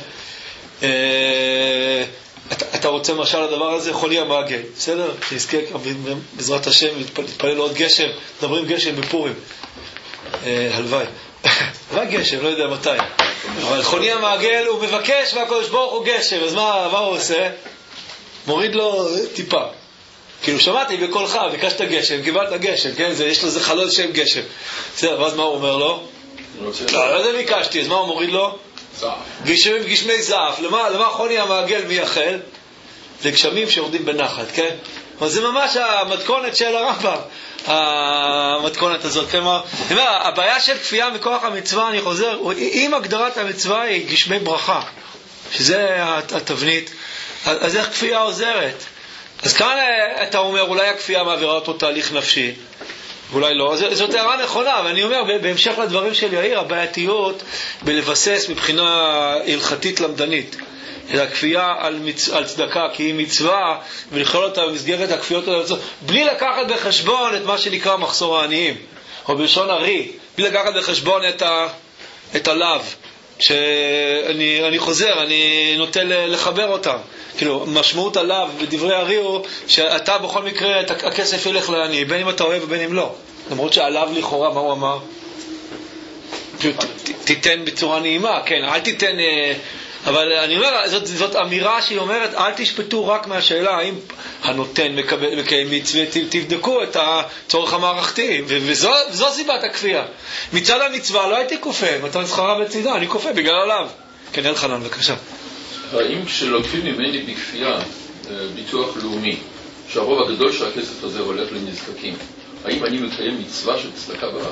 אתה רוצה משל הדבר הזה, חולי המעגל, בסדר? שיזכה בעזרת השם להתפלל עוד גשם, מדברים גשם בפורים, הלוואי, רק גשם, לא יודע מתי, אבל חולי המעגל הוא מבקש מהקדוש ברוך הוא גשם, אז מה הוא עושה? מוריד לו טיפה, כאילו שמעתי בקולך, ביקשת גשם, קיבלת גשם, כן? יש לזה חלון שם גשם, בסדר, ואז מה הוא אומר לו? לא יודע ביקשתי, אז מה הוא מוריד לו? גשמי זעף. למה חוני המעגל מייחל? לגשמים שיורדים בנחת, כן? אבל זה ממש המתכונת של הרמב"ם, המתכונת הזאת. כלומר, הבעיה של כפייה מכוח המצווה, אני חוזר, אם הגדרת המצווה היא גשמי ברכה, שזה התבנית, אז איך כפייה עוזרת? אז כאן אתה אומר, אולי הכפייה מעבירה אותו תהליך נפשי, ואולי לא. זאת הערה נכונה, ואני אומר, בהמשך לדברים של יאיר, הבעייתיות בלבסס מבחינה הלכתית למדנית אלא כפייה על צדקה, כי היא מצווה, ולכלול אותה במסגרת הכפיות הזאת, בלי לקחת בחשבון את מה שנקרא מחסור העניים, או בלשון הרי, בלי לקחת בחשבון את הלאו, שאני חוזר, אני נוטה לחבר אותם. כאילו, משמעות הלאו בדברי הרי הוא שאתה בכל מקרה, הכסף ילך לעני, בין אם אתה אוהב ובין אם לא. למרות שהלאו לכאורה, מה הוא אמר? תיתן בצורה נעימה, כן, אל תיתן, אבל אני אומר, זאת אמירה שהיא אומרת, אל תשפטו רק מהשאלה האם הנותן מקיים מצווה, תבדקו את הצורך המערכתי, וזו סיבת הכפייה. מצד המצווה לא הייתי כופה, מתן שכרה בצידה, אני כופה בגלל עליו. כן, אלחנן, בבקשה. האם כשלוקחים ממני בכפייה ביטוח לאומי, שהרוב הגדול של הכסף הזה הולך לנזקקים, האם אני מקיים מצווה של צדקה ברח?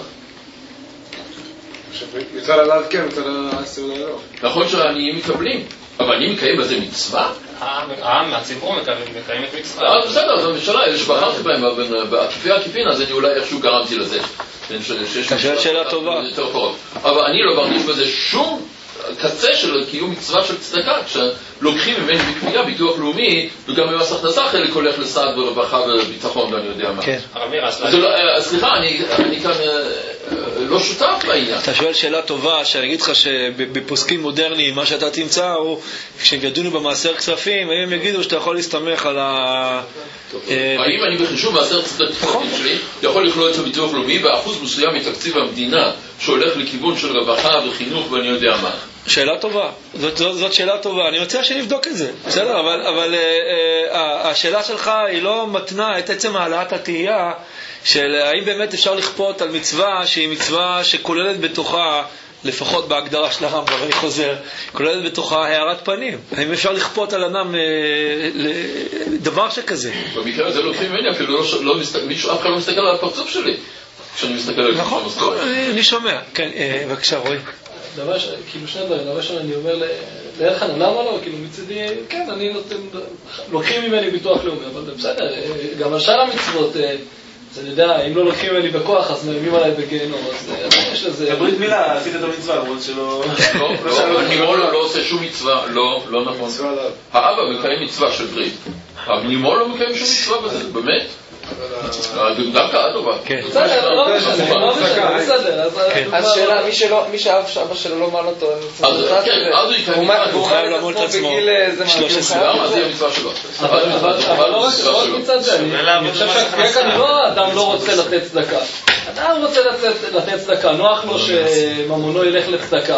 מצד עליו כן, מצד הסעודה לא. נכון שהעניים מקבלים, אבל אני מקיים בזה מצווה? העם, הציבור מקיים את מצווה. בסדר, אז הממשלה, אלה שבחרתי בהם בעקיפי עקיפין, אז אני אולי איכשהו גרמתי לזה. אתה שואל שאלה טובה. אבל אני לא מרגיש בזה שום קצה של קיום מצווה של צדקה, כשלוקחים ממני בכפייה ביטוח לאומי, וגם במס הכנסה חלק הולך לסעד ורווחה וביטחון ואני יודע מה. כן. סליחה, אני כאן לא שותף לעניין. אתה שואל שאלה טובה, שאני אגיד לך שבפוסקים מודרניים מה שאתה תמצא הוא, כשהם ידונו במעשר כספים, הם יגידו שאתה יכול להסתמך על האם אני בחישוב מעשר כספים שלי יכול לכלול את הביטוח לאומי באחוז מסוים מתקציב המדינה שהולך לכיוון של רווחה וחינוך ואני יודע מה? שאלה טובה, זאת שאלה טובה, אני מציע שנבדוק את זה, בסדר, אבל השאלה שלך היא לא מתנה את עצם העלאת התהייה של האם באמת אפשר לכפות על מצווה שהיא מצווה שכוללת בתוכה, לפחות בהגדרה של הרמב"ם, ואני חוזר, כוללת בתוכה הערת פנים. האם אפשר לכפות על אדם דבר שכזה? במקרה הזה לוקחים ממני, אפילו אף אחד לא מסתכל על הפרצוף שלי כשאני מסתכל על נכון, אני שומע. כן, בבקשה, רועי. כאילו שני דברים, דבר שאני אומר לאלחנן, למה לא? כאילו מצידי, כן, אני נותן, לוקחים ממני ביטוח לאומי, אבל בסדר, גם על שאר המצוות, אז אני יודע, אם לא לוקחים ממני בכוח, אז מרימים עליי בגיהנום, אז יש לזה... בברית מילה, עשית את המצווה, למרות שלא... הנימול לא עושה שום מצווה, לא נכון. האבא מקיים מצווה של ברית. הנימול לא מקיים שום מצווה בזה, באמת? דווקא אדובה. בסדר, לא משנה, בסדר. אז שאלה, מי שאבא שלו לא מעל אותו, הוא חייב לעמוד את עצמו 13. למה? זה יהיה מצווה שלו. אבל לא רק מצד זה, אני חושב שהכפייה כאן לא אדם לא רוצה לתת צדקה. אדם רוצה לתת צדקה, נוח לו שממונו ילך לצדקה.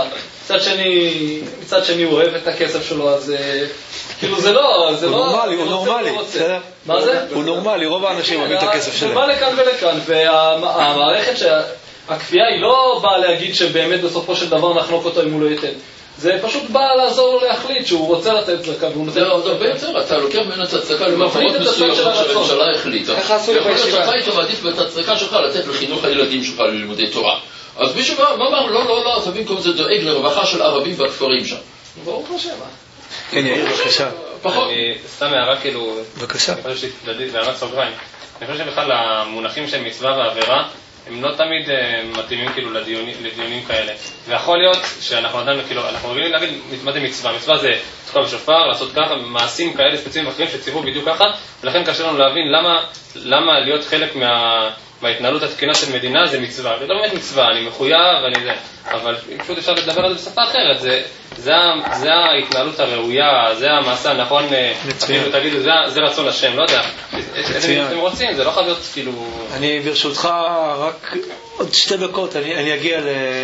מצד שני הוא אוהב את הכסף שלו, אז כאילו זה לא... הוא נורמלי, הוא נורמלי. מה זה? הוא נורמלי, רוב האנשים אוהבים את הכסף שלהם. הוא בא לכאן ולכאן, והמערכת שהכפייה היא לא באה להגיד שבאמת בסופו של דבר נחנוק אותו אם הוא לא ייתן. זה פשוט בא לעזור לו להחליט שהוא רוצה לתת צדקה והוא נותן... זה בעצם, אתה לוקח ממנו את הצדקה למטרות מסוימות שהממשלה החליטה. יכול להיות שאתה היית מעדיף את הצדקה שלך לתת לחינוך הילדים שלך ללימודי תורה. אז מישהו אמר, לא, אתה במקום זה דואג לרווחה של ערבים בכפרים שם. ברוך השם. כן, יאיר, בבקשה. אני סתם הערה כאילו... בבקשה. אני חושב שהערת סוגריים. אני חושב שבכלל המונחים של מצווה ועבירה הם לא תמיד מתאימים כאילו לדיונים כאלה. ויכול להיות שאנחנו עדיין כאילו, אנחנו רגילים להגיד מה זה מצווה. מצווה זה תקוע בשופר, לעשות ככה, מעשים כאלה ספציפיים אחרים שציוו בדיוק ככה, ולכן קשה לנו להבין למה להיות חלק מההתנהלות התקינה של מדינה זה מצווה. זה לא באמת מצווה, אני מחויב, אני זה. אבל פשוט אפשר לדבר על זה בשפה אחרת. זה ההתנהלות הראויה, זה המעשה הנכון, אפילו תגידו, זה רצון השם, לא יודע. איזה אתם רוצים, זה לא חייב להיות כאילו... אני ברשותך רק עוד 2 דקות, אני אגיע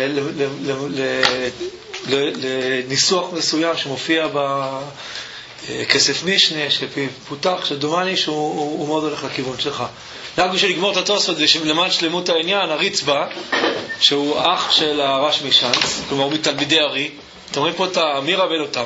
לניסוח מסוים שמופיע בכסף משנה, שפותח, שדומני שהוא מאוד הולך לכיוון שלך. רק בשביל לגמור את התוספות ולמען שלמות העניין, הריצב"א, שהוא אח של הרש משאנץ, כלומר הוא מתלמידי הרי, אתם רואים פה את מי רבן אותם,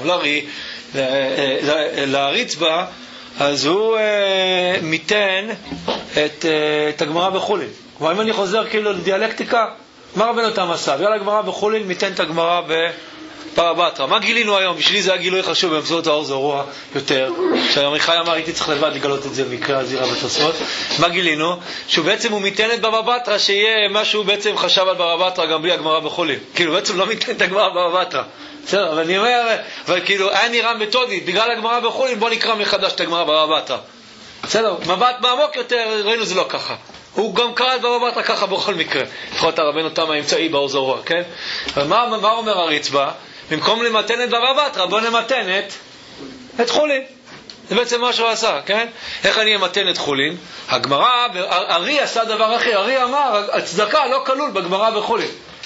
לריצב"א, אז הוא מיתן את הגמרא בחולין. כלומר אם אני חוזר כאילו לדיאלקטיקה, מה רבן אותם עשה? בגלל הגמרא בחולין מיתן את הגמרא בפרבטרה. מה גילינו היום? בשבילי זה היה גילוי חשוב באמצעות האור זרוע יותר. כשהמריחי אמר הייתי צריך לבד לגלות את זה במקרה הזירה בתוספות. מה גילינו? שהוא בעצם הוא מיתן את ברבטרה שיהיה מה שהוא בעצם חשב על ברבטרה גם בלי הגמרא בחולין. כאילו בעצם לא מיתן את הגמרא ברבטרה. בסדר, אבל אני אומר, אבל כאילו היה נראה מתודית, בגלל הגמרא בחולין בוא נקרא מחדש את הגמרא ברבטרה. בסדר, מבט מעמוק יותר, ראינו זה לא ככה. הוא גם קרא את ברבטרה ככה בכל מקרה. לפחות הרבן אותם האמצעי באור זרוע, כן? אבל מה אומר הריצב"א? במקום למתן את ברבטרה, בוא נמתן את חולין. זה בעצם מה שהוא עשה, כן? איך אני אמתן את חולין? הגמרא, הרי עשה דבר אחר. הרי אמר, הצדקה לא כלול בגמרא בחולין.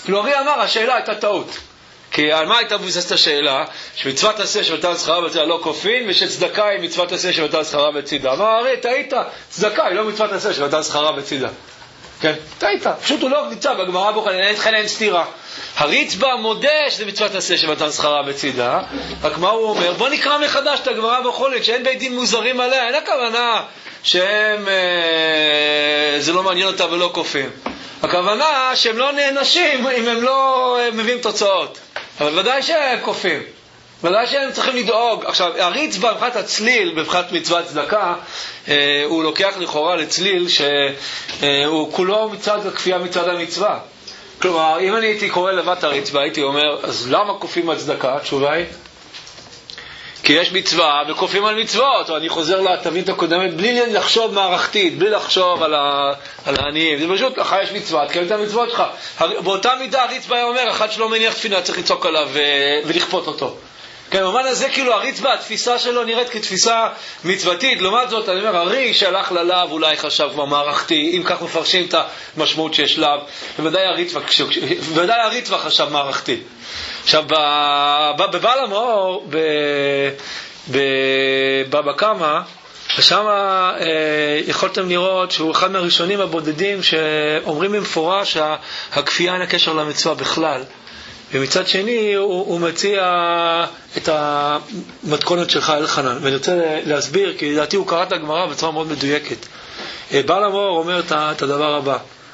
כאילו הרי אמר, השאלה הייתה טעות. כי על מה הייתה מבוססת השאלה? שמצוות עשה שמתן שכרה בצידה לא כופין, ושצדקה היא מצוות עשה שמתן שכרה בצידה. אמר, הרי טעית, צדקה היא לא מצוות עשה שמתן שכרה בצידה. כן, טעית. פשוט הוא לא נמצא בגמרא בוחן, אין סתירה. הריצב"א מודה שזה מצוות עשה שמתן שכרה בצידה, רק מה הוא אומר? בוא נקרא מחדש את הגמרא בחולין, שאין בית דין מוזרים עליה, אין הכוונה שהם, זה לא מעניין אותה ולא כופים. הכוונה שהם לא נענשים אם הם לא מביאים תוצאות. אבל ודאי שהם כופים. ודאי שהם צריכים לדאוג. עכשיו, הריצב"א מבחינת הצליל, מבחינת מצוות צדקה, הוא לוקח לכאורה לצליל שהוא כולו מצד הכפייה מצד המצווה. כלומר, אם אני הייתי קורא לבד הריצב"א, הייתי אומר, אז למה כופים על צדקה? התשובה היא, כי יש מצווה וכופים על מצוות. אני חוזר לתבנית הקודמת בלי לחשוב מערכתית, בלי לחשוב על העניים. זה פשוט, לך יש מצווה, תקיים את המצוות שלך. באותה מידה הריצב"א אומר, אחד שלא מניח תפילה צריך לצעוק עליו ולכפות אותו. כן, במובן הזה כאילו הריצב"א, התפיסה שלו נראית כתפיסה מצוותית. לעומת זאת, אני אומר, הרי שהלך ללאו אולי חשב כבר מערכתי, אם כך מפרשים את המשמעות שיש לאו, ובוודאי הריצב"א חשב מערכתי. עכשיו, בבעל המאור, בבבא קמא, ושם יכולתם לראות שהוא אחד מהראשונים הבודדים שאומרים במפורש שהכפייה אין הקשר למצווה בכלל. ומצד שני הוא מציע את המתכונת שלך אלחנן, ואני רוצה להסביר, כי לדעתי הוא קרא את הגמרא בצורה מאוד מדויקת. בעל המאור אומר את הדבר הבא,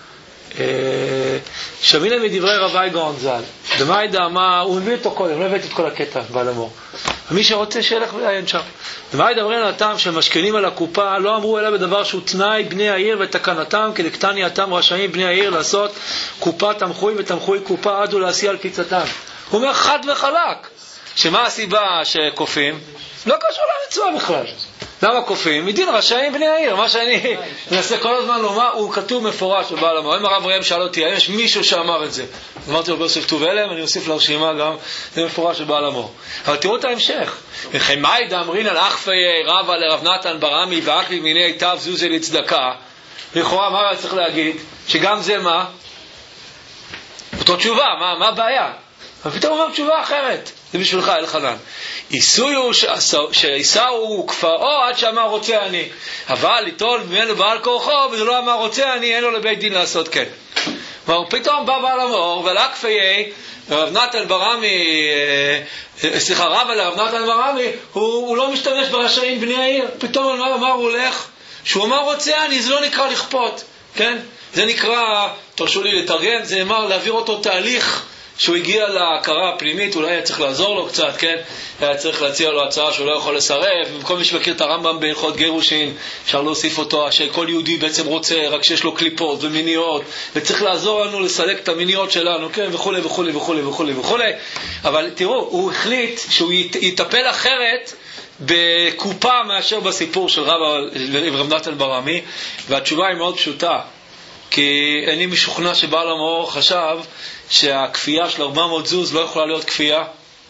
שמינה מדברי רבי גאון ז"ל, דמאי דאמר, הוא מביא אותו קודם, לא הבאתי את כל הקטע בעל המאור, ומי שרוצה שילך ולעיין שם. דמאי דאמרין על הטעם שמשכנים על הקופה לא אמרו אלא בדבר שהוא תנאי בני העיר ותקנתם, כדקטני התם רשאים בני העיר לעשות קופה תמחוי ותמחוי קופה עד ולעשייה על קיצתם. הוא אומר חד וחלק, שמה הסיבה שכופים? לא קשור למצווה בכלל. למה כופים? מדין רשאים בני העיר. מה שאני מנסה כל הזמן לומר, הוא כתוב מפורש בבעל המאור. אם הרב ראם שאל אותי, האם יש מישהו שאמר את זה? אמרתי לו ביוסף טוב אלם, אני אוסיף לרשימה גם, זה מפורש בבעל המאור. אבל תראו את ההמשך. וכי מאי דאמרין על אחפי רבא לרב נתן ברמי ואחלי מיני תו זוזי לצדקה. לכאורה מה היה צריך להגיד? שגם זה מה? אותו תשובה, מה הבעיה? אבל פתאום אומר תשובה אחרת. זה בשבילך אלחנן. עיסוי הוא שעיסאו כפאו עד שאמר רוצה אני. אבל ליטול ממנו בעל כורחו, וזה לא אמר רוצה אני, אין לו לבית דין לעשות כן. פתאום בא בעל המאור, ולהקפיי, רב נתן ברמי, רב על רב נתן ברמי, הוא לא משתמש ברשעים בני העיר. פתאום אמר הוא הולך, שהוא אמר רוצה אני, זה לא נקרא לכפות. כן? זה נקרא, תרשו לי לתרגם, זה אמר להעביר אותו תהליך, שהוא הגיע להכרה הפנימית, אולי היה צריך לעזור לו קצת, כן? היה צריך להציע לו הצעה שהוא לא יכול לסרב. במקום מי שמכיר את הרמב"ם בהלכות גירושין, אפשר להוסיף אותו, שכל יהודי בעצם רוצה, רק שיש לו קליפות ומיניות, וצריך לעזור לנו לסלק את המיניות שלנו, כן? וכו' וכו' וכו' וכו' וכו'. אבל תראו, הוא החליט שהוא יטפל אחרת בקופה מאשר בסיפור של רב נתן ברמי, והתשובה היא מאוד פשוטה. כי אני משוכנע שבעל המאור חשב שהכפייה של 400 זוז לא יכולה להיות כפייה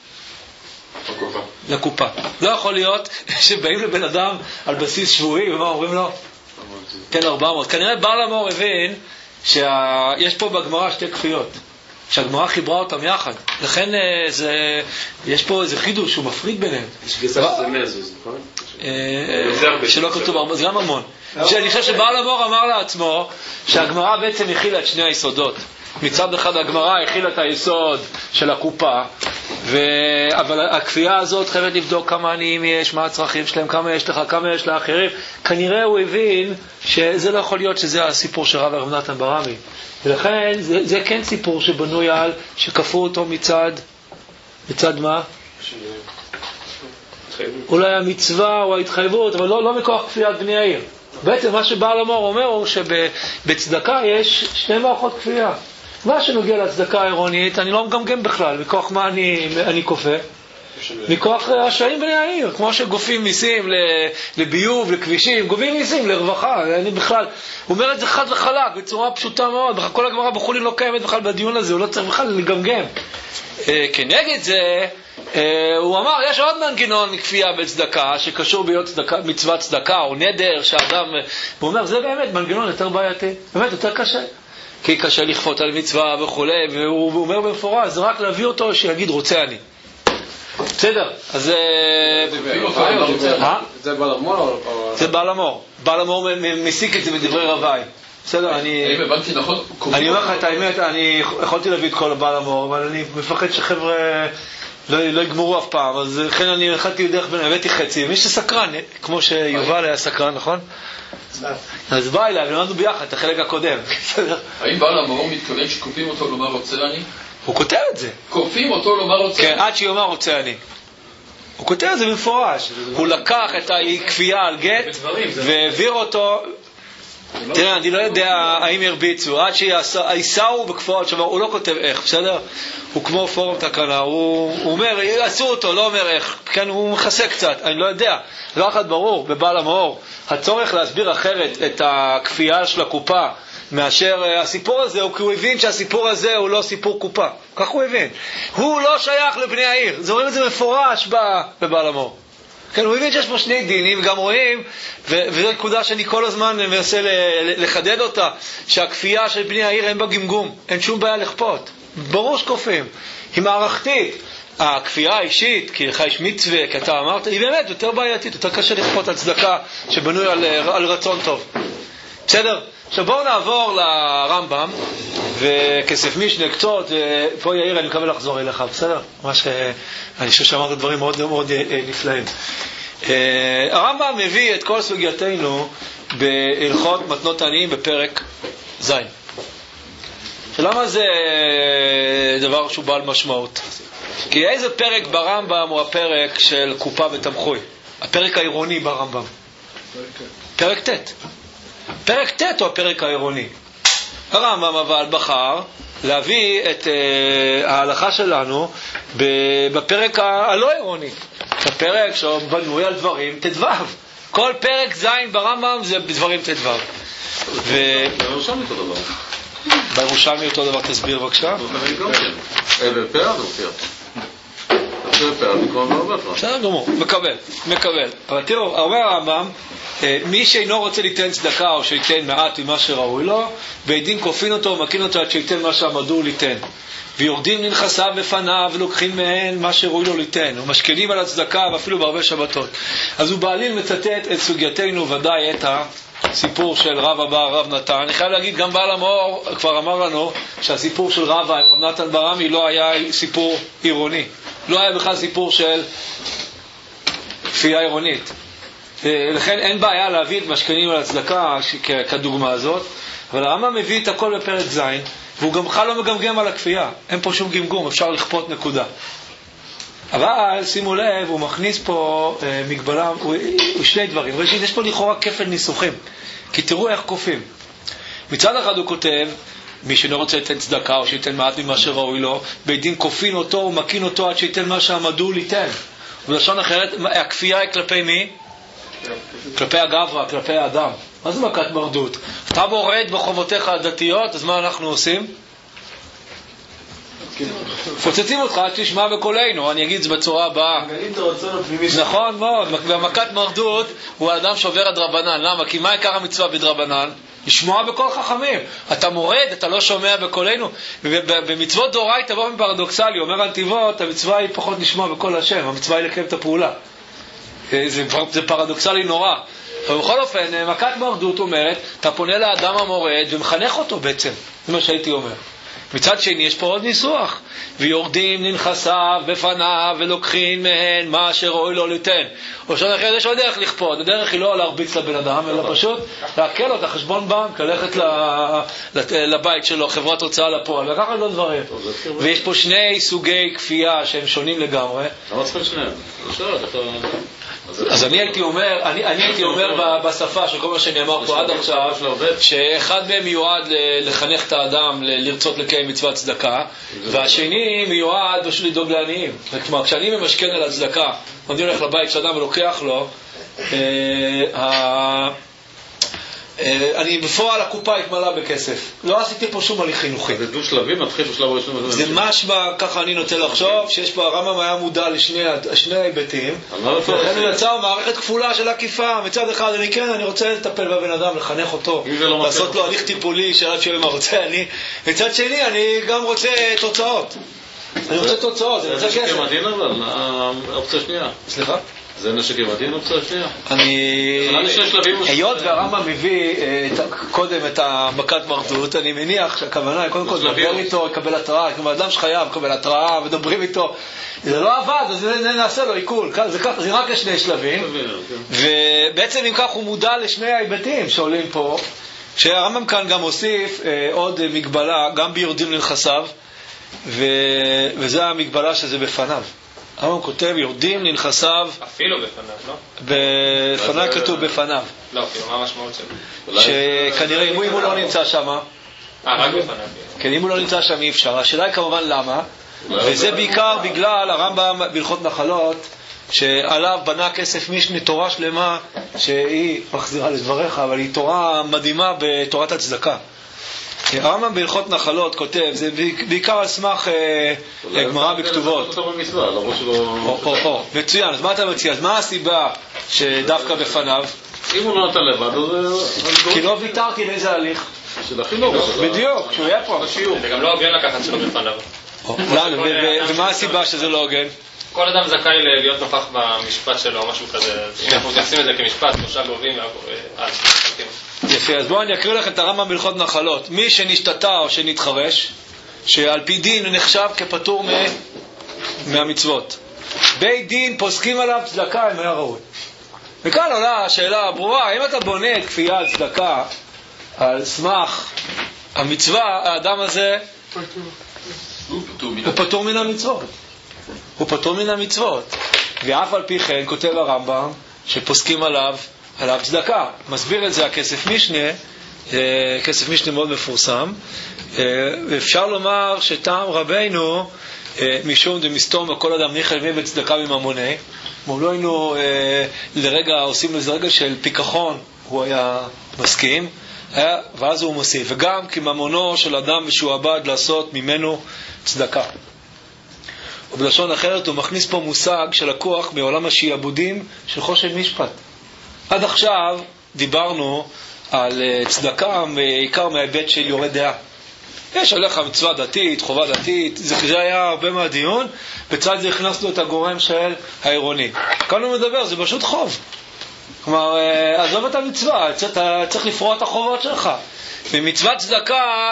לקופה. לא יכול להיות שבאים לבן אדם על בסיס שבועי ומה אומרים לו? תן 400. כנראה בעל המאור הבין שיש פה בגמרא שתי כפיות, שהגמרא חיברה אותם יחד. לכן יש פה איזה חידוש שהוא מפריד ביניהם. יש גרסה שזה 100 זוז, נכון? שלא כתוב 400, זה גם המון. שאני חושב שבעל המאור אמר לעצמו שהגמרא בעצם הכילה את שני היסודות. מצד אחד הגמרא הכילה את היסוד של הקופה, אבל הכפייה הזאת חייבת לבדוק כמה עניים יש, מה הצרכים שלהם, כמה יש לך, כמה יש לאחרים. כנראה הוא הבין שזה לא יכול להיות שזה הסיפור של רב נתן ברמי, ולכן זה כן סיפור שבנוי על שכפו אותו מצד מה? אולי המצווה או ההתחייבות, אבל לא מכוח כפיית בני העיר. בעצם מה שבעל המאור אומר הוא שבצדקה יש שני מערכות כפייה. מה שנוגע לצדקה העירונית, אני לא מגמגם בכלל, מכוח מה אני כופה? מכוח רשעים בני העיר, כמו שגופים מיסים לביוב, לכבישים, גובים מיסים לרווחה, אני בכלל, הוא אומר את זה חד וחלק, בצורה פשוטה מאוד, כל הגמרא בחולין לא קיימת בכלל בדיון הזה, הוא לא צריך בכלל לגמגם. כנגד זה, הוא אמר, יש עוד מנגנון מכפייה בצדקה, שקשור להיות מצוות צדקה, או נדר, שאדם, הוא אומר, זה באמת מנגנון יותר בעייתי, באמת יותר קשה. כי קשה לכפות על מצווה וכו', והוא אומר במפורש, זה רק להביא אותו שיגיד רוצה אני. בסדר, אז זה בעל המור? זה בעל המור. בעל המור מסיק את זה בדברי רבי. בסדר, אני אומר לך את האמת, אני יכולתי להביא את כל הבעל המור, אבל אני מפחד שחבר'ה לא יגמרו אף פעם, אז לכן אני החלטתי דרך בין, הבאתי חצי. מי שסקרן, כמו שיובל היה סקרן, נכון? אז בא אליי, למדנו ביחד את החלק הקודם. האם בעל המור מתכוון שכופים אותו לומר רוצה אני? הוא כותב את זה. כופים אותו לומר רוצה אני? כן, עד שיאמר רוצה אני. הוא כותב את זה במפורש. הוא לקח את הכפייה על גט והעביר אותו. תראה, אני לא יודע האם הרביצו, עד שיסעו בכפורת שבר, הוא לא כותב איך, בסדר? הוא כמו פורום תקנה, הוא אומר, עשו אותו, לא אומר איך, כן, הוא מכסה קצת, אני לא יודע. לא אחד ברור, בבעל המאור, הצורך להסביר אחרת את הכפייה של הקופה, מאשר הסיפור הזה, כי הוא הבין שהסיפור הזה הוא לא סיפור קופה, כך הוא הבין. הוא לא שייך לבני העיר, זה רואים את זה מפורש בבעל המאור. כן, הוא הבין שיש פה שני דינים, גם רואים, וזו נקודה שאני כל הזמן מנסה לחדד אותה, שהכפייה של בני העיר אין בה גמגום, אין שום בעיה לכפות. ברור שכופים. היא מערכתית. הכפייה האישית, כי לך יש מצווה, כי אתה אמרת, היא באמת יותר בעייתית, יותר קשה לכפות על צדקה שבנוי על רצון טוב. בסדר? עכשיו בואו נעבור לרמב"ם, וכסף משנה קצות, פה יאיר אני מקווה לחזור אליך, בסדר? ממש, אני חושב שאמרת דברים מאוד מאוד נפלאים. הרמב"ם מביא את כל סוגייתנו בהלכות מתנות עניים בפרק ז'. שלמה זה דבר שהוא בעל משמעות? כי איזה פרק ברמב"ם הוא הפרק של קופה ותמחוי? הפרק העירוני ברמב"ם. פרק ט'. פרק ט' הוא הפרק העירוני. הרמב"ם אבל בחר להביא את ההלכה שלנו בפרק הלא עירוני. הפרק שבנוי על דברים תדבב. כל פרק ז' ברמב"ם זה דברים תדבב. בירושלמי אותו דבר. בירושלמי אותו דבר, תסביר בבקשה. בפרק מופיע. בסדר גמור, מקבל. אבל תראו, אומר הרמב"ם, מי שאינו רוצה ליתן צדקה או שייתן מעט ממה שראוי לו, בעדין כופין אותו ומקין אותו עד שייתן מה שעמדו ליתן. ויורדים לנכסיו בפניו ולוקחים מהן מה שראוי לו ליתן, ומשכנים על הצדקה ואפילו בהרבה שבתות. אז הוא בעליל מצטט את סוגייתנו ודאי את הסיפור של רב אבא רב נתן. אני חייב להגיד, גם בעל המאור כבר אמר לנו שהסיפור של רב עם רב נתן ברמי לא היה סיפור עירוני, לא היה בכלל סיפור של כפייה עירונית. לכן אין בעיה להביא את משכנים על הצדקה כדוגמה הזאת, אבל הרמב"ם מביא את הכל בפרק ז', והוא גם בכלל לא מגמגם על הכפייה, אין פה שום גמגום, אפשר לכפות נקודה. אבל שימו לב, הוא מכניס פה מגבלה, הוא שני דברים. ראשית, יש פה לכאורה כפל ניסוחים, כי תראו איך כופים. מצד אחד הוא כותב, מי שלא רוצה לתת צדקה או שייתן מעט ממה שראוי לו, בית כופין אותו ומקין אותו עד שייתן מה שעמדו ליתן. ובלשון אחרת, הכפייה היא כלפי מי? כלפי הגברה, כלפי האדם. מה זה מכת מרדות? אתה מורד בחובותיך הדתיות, אז מה אנחנו עושים? פוצצים אותך, תשמע בקולנו. אני אגיד את זה בצורה הבאה. נכון מאוד, במכת מרדות הוא האדם שובר את רבנן. למה? כי מה עיקר המצווה בדרבנן? לשמוע בכל חכמים. אתה מורד, אתה לא שומע בקולנו. במצוות דאורייתא באופן פרדוקסלי, אומר הנתיבות, המצווה היא פחות לשמוע בקול השם, המצווה היא לקיים את הפעולה. זה פרדוקסלי נורא. אבל בכל אופן, מכת מרדות אומרת, אתה פונה לאדם המורד ומחנך אותו בעצם. זה מה שהייתי אומר. מצד שני, יש פה עוד ניסוח. ויורדים לנכסיו בפניו ולוקחים מהן מה שראוי לו ליתן. או שאחרי יש עוד דרך לכפות. הדרך היא לא להרביץ לבן אדם, אלא פשוט להקל אותה, חשבון בנק, ללכת לבית שלו, חברת הוצאה לפועל, וככה לא דברים. ויש פה שני סוגי כפייה שהם שונים לגמרי. למה צריכים שניהם? אז אני הייתי אומר בשפה של כל מה שאני אמר פה עד עכשיו, שאחד מהם מיועד לחנך את האדם לרצות לקיים מצוות צדקה, והשני מיועד בשביל לדאוג לעניים. כלומר, כשאני ממשכן על הצדקה, אני הולך לבית של אדם ולוקח לו, אני בפועל הקופה התמלאה בכסף. לא עשיתי פה שום הליך חינוכי. זה דו שלבים, מתחיל בשלב הראשון. זה משמע, ככה אני נוטה לחשוב, שיש פה הרמב"ם היה מודע לשני ההיבטים. לכן הוא יצר מערכת כפולה של עקיפה. מצד אחד אני רוצה לטפל בבן אדם, לחנך אותו, לעשות לו הליך טיפולי, שאלה שואל מה רוצה אני. מצד שני, אני גם רוצה תוצאות. אני רוצה תוצאות, זה רוצה כסף. זה מדהים אבל, האופציה שנייה. סליחה? זה נשק ימדין אופציה שנייה. היות והרמב"ם מביא קודם את המכת מרדות, אני מניח שהכוונה היא קודם כל לדבר איתו, לקבל התראה, כמו אדם שחייב לקבל התראה, מדברים איתו. זה לא עבד, אז נעשה לו עיכול. זה רק לשני שלבים. ובעצם אם כך הוא מודע לשני ההיבטים שעולים פה, שהרמב"ם כאן גם הוסיף עוד מגבלה, גם ביורדים לנכסיו, וזה המגבלה שזה בפניו. הרמב"ם כותב, יורדים לנכסיו. אפילו בפניו, לא? בפניו כתוב בפניו. לא, כאילו, מה המשמעות שלו? שכנראה אם הוא לא נמצא שם. רק בפניו. כן, אם הוא לא נמצא שם אי אפשר. השאלה היא כמובן למה. וזה בעיקר בגלל הרמב"ם בהלכות נחלות, שעליו בנה כסף משנה, תורה שלמה, שהיא מחזירה לדבריך, אבל היא תורה מדהימה בתורת הצדקה. הרמב"ם בהלכות נחלות כותב, זה בעיקר על סמך גמרא בכתובות. מצוין, אז מה אתה מציע? אז מה הסיבה שדווקא בפניו? אם הוא לא נתן לבד, כי לא ויתרתי לאיזה הליך. של החינוך. בדיוק, כשהוא היה פה. זה גם לא הוגן לקחת שלו בפניו. ומה הסיבה שזה לא הוגן? כל אדם זכאי להיות נוכח במשפט שלו או משהו כזה. אם אנחנו מתייחסים את זה כמשפט, שלושה גובים יפה, אז בואו אני אקריא לכם את הרמב"ם בהלכות נחלות. מי שנשתתה או שנתחרש, שעל פי דין נחשב כפטור מהמצוות. בית דין פוסקים עליו צדקה אם היה ראוי. וכאן עולה השאלה הברורה, אם אתה בונה את כפייה על צדקה על סמך המצווה, האדם הזה הוא פטור מן המצוות. הוא פטור מן המצוות. ואף על פי כן כותב הרמב"ם שפוסקים עליו צדקה. מסביר את זה הכסף משנה, כסף משנה מאוד מפורסם, ואפשר לומר שטעם רבינו משום דמסתום וכל אדם ניחל מי בצדקה מממוני. אם לא היינו לרגע עושים לזה רגע של פיקחון, הוא היה מסכים, ואז הוא מוסיף, וגם כי ממונו של אדם משועבד לעשות ממנו צדקה. ובלשון אחרת הוא מכניס פה מושג של הכוח מעולם השיעבודים של חושן משפט. עד עכשיו דיברנו על צדקה בעיקר מההיבט של יורד דעה. יש עליך מצווה דתית, חובה דתית, זה היה הרבה מהדיון, בצד זה הכנסנו את הגורם של העירוני. כאן הוא מדבר, זה פשוט חוב. כלומר, עזוב את המצווה, אתה צריך לפרוע את החובות שלך. ומצוות צדקה,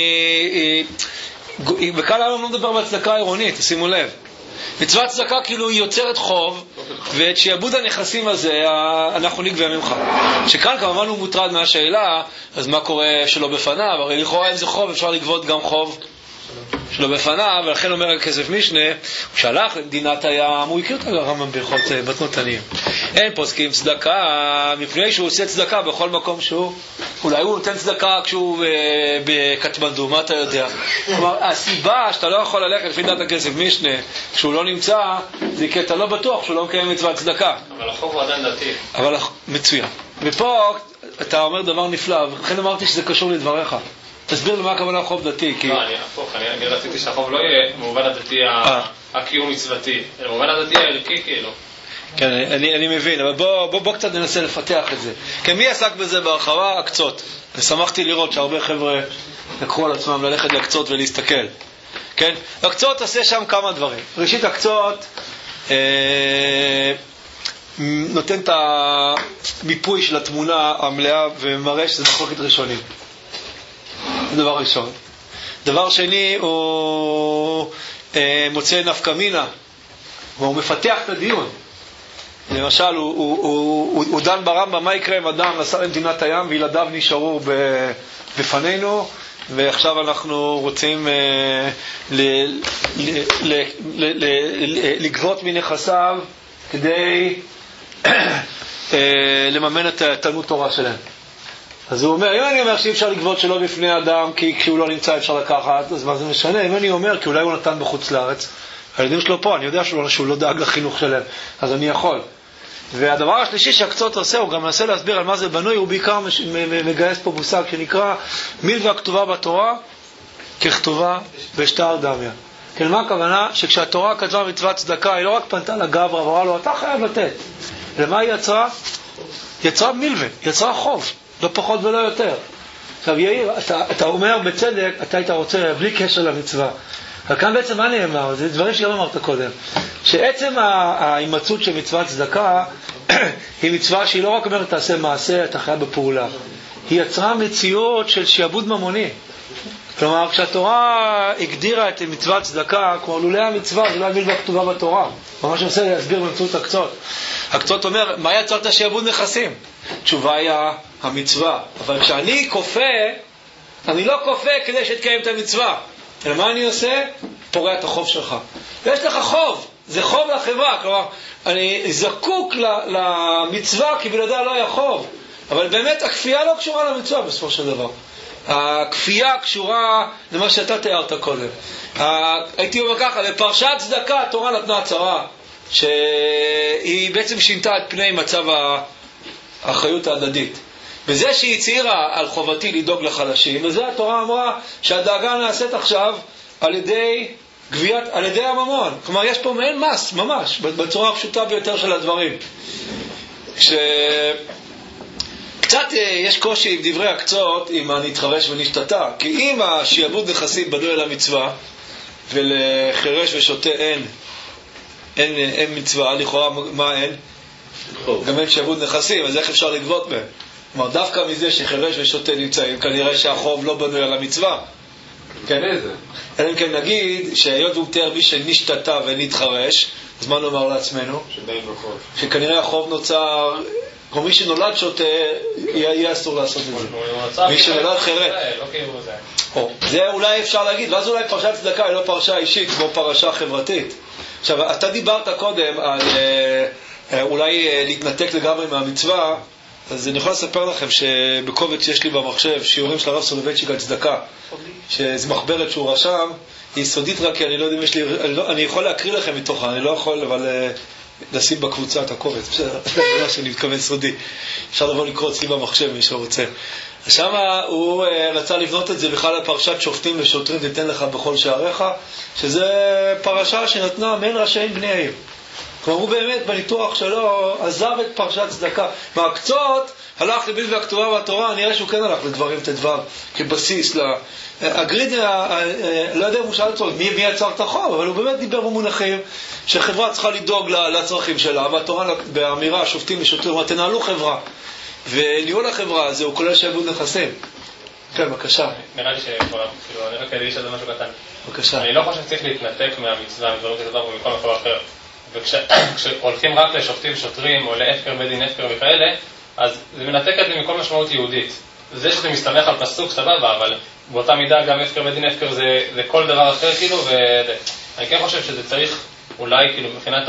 וכאן אני לא מדבר בצדקה העירונית, שימו לב. מצוות צדקה כאילו היא יוצרת חוב, ואת שיעבוד הנכסים הזה אנחנו נגבה ממך. שכאן כמובן הוא מוטרד מהשאלה, אז מה קורה שלא בפניו? הרי לכאורה אם זה חוב אפשר לגבות גם חוב שלא בפניו, ולכן אומר הכסף משנה, הוא שלח למדינת הים, הוא הכיר את הרמב"ם בהלכות מתנות עניים. אין פוסקים צדקה, מפני שהוא עושה צדקה בכל מקום שהוא, אולי הוא נותן צדקה כשהוא בקטמנדו, מה אתה יודע? כלומר, הסיבה שאתה לא יכול ללכת לפי דעת הכסף משנה, כשהוא לא נמצא, זה כי אתה לא בטוח שהוא לא מקיים מצוות צדקה. אבל החוב הוא עדיין דתי. מצוין. ופה אתה אומר דבר נפלא, וכן אמרתי שזה קשור לדבריך. תסביר למה הכוונה חוב דתי. לא, אני הפוך, אני רציתי שהחוב לא יהיה במובן הדתי הקיום מצוותי, אלא במובן הדתי הערכי כאילו. כן, אני מבין, אבל בוא קצת ננסה לפתח את זה. כן, מי עסק בזה בהרחבה? הקצות. ושמחתי לראות שהרבה חבר'ה לקחו על עצמם ללכת לקצות ולהסתכל. כן? הקצות עושה שם כמה דברים. ראשית, הקצות נותן את המיפוי של התמונה המלאה ומראה שזה מחלוקת ראשונים. זה דבר ראשון. דבר שני, הוא מוצא נפקא מינה, והוא מפתח את הדיון. למשל, הוא דן ברמב"ם, מה יקרה אם אדם נסע למדינת הים וילדיו נשארו בפנינו, ועכשיו אנחנו רוצים לגבות מנכסיו כדי לממן את תלמוד תורה שלהם. אז הוא אומר, אם אני אומר שאי אפשר לגבות שלא בפני אדם כי כשהוא לא נמצא אפשר לקחת, אז מה זה משנה? אם אני אומר כי אולי הוא נתן בחוץ לארץ, הילדים שלו פה, אני יודע שהוא לא דאג לחינוך שלהם, אז אני יכול. והדבר השלישי שהקצות עושה, הוא גם מנסה להסביר על מה זה בנוי, הוא בעיקר מגייס פה מושג שנקרא מילווה הכתובה בתורה ככתובה בשטר דמיה. כן, מה הכוונה? שכשהתורה כתבה מצוות צדקה, היא לא רק פנתה לגברא ואמרה לו, אתה חייב לתת. למה היא יצרה? יצרה מילווה, יצרה חוב, לא פחות ולא יותר. עכשיו יאיר, אתה אומר בצדק, אתה היית רוצה בלי קשר למצווה. אבל כאן בעצם מה נאמר? זה דברים שגם אמרת קודם. שעצם ההימצאות של מצוות צדקה היא מצווה שהיא לא רק אומרת תעשה מעשה, אתה חייב בפעולה. היא יצרה מציאות של שיעבוד ממוני. כלומר, כשהתורה הגדירה את מצוות צדקה, כמו לולא המצווה, זה לא מילווה כתובה בתורה. ממש אני רוצה להסביר באמצעות הקצות. הקצות אומר, מה יצר את השיעבוד נכסים? תשובה היא המצווה. אבל כשאני כופה, אני לא כופה כדי שתקיים את המצווה. אלא מה אני עושה? פורע את החוב שלך. ויש לך חוב, זה חוב לחברה. כלומר, אני זקוק למצווה כי בלעדיה לא היה חוב. אבל באמת הכפייה לא קשורה למצווה בסופו של דבר. הכפייה קשורה למה שאתה תיארת קודם. הייתי אומר ככה, בפרשת צדקה התורה נתנה הצהרה שהיא בעצם שינתה את פני מצב האחריות ההדדית. בזה שהיא צעירה על חובתי לדאוג לחלשים, וזה התורה אמרה שהדאגה נעשית עכשיו על ידי הממון. כלומר יש פה מעין מס ממש בצורה הפשוטה ביותר של הדברים. קצת יש קושי עם דברי הקצות אם נתחרש ונשתתה, כי אם השיעבוד נכסים בנוי על המצווה ולחרש ושוטה אין מצווה, לכאורה מה אין? גם אין שיעבוד נכסים, אז איך אפשר לגבות בהם? כלומר דווקא מזה שחרש ושוטה נמצאים, כנראה שהחוב לא בנוי על המצווה. כן, אלא אם כן נגיד שהיות והוא תיאר מי שנשתתה ונתחרש, אז מה נאמר לעצמנו? שכנראה החוב נוצר, כמו מי שנולד שוטה, יהיה אסור לעשות את זה. מי שנולד חרש. זה אולי אפשר להגיד, ואז אולי פרשת צדקה היא לא פרשה אישית, כמו פרשה חברתית. עכשיו, אתה דיברת קודם על אולי להתנתק לגמרי מהמצווה, אז אני יכול לספר לכם שבקובץ שיש לי במחשב שיעורים של הרב סולובייצ'יק על צדקה, שזו מחברת שהוא רשם, היא סודית רק כי אני לא יודע אם יש לי, אני יכול להקריא לכם מתוכה, אני לא יכול אבל לשים בקבוצה את הקובץ, בסדר, מה שאני מתכוון סודי, אפשר לבוא לקרוא אצלי במחשב מי שרוצה. שם הוא רצה לבנות את זה בכלל על פרשת שופטים ושוטרים תיתן לך בכל שעריך, שזה פרשה שנתנה מן רשעים בני העיר. כלומר הוא באמת בניתוח שלו עזב את פרשת צדקה. מהקצות הלך למילווה הכתובה בתורה, נראה שהוא כן הלך לדברים תדבר כבסיס הגריד, לא יודע אם הוא שאל אותו מי יצר את החוב, אבל הוא באמת דיבר במונחים שחברה צריכה לדאוג לצרכים שלה, והתורה באמירה שופטים ושוטרים תנהלו חברה, וניהול החברה הזה הוא כולל שיעבוד נכסים. כן, בבקשה. נראה לי שיכולה, אני רק כדי שזה משהו קטן. בבקשה. אני לא חושב שצריך להתנתק מהמצווה, מדברים כזה דבר ומכל מקום אחר. וכשהולכים רק לשופטים שוטרים או להפקר בדין הפקר וכאלה, אז זה מנתק את זה מכל משמעות יהודית. זה שזה מסתמך על פסוק סבבה, אבל באותה מידה גם הפקר בדין הפקר זה כל דבר אחר כאילו, ואני כן חושב שזה צריך אולי כאילו מבחינת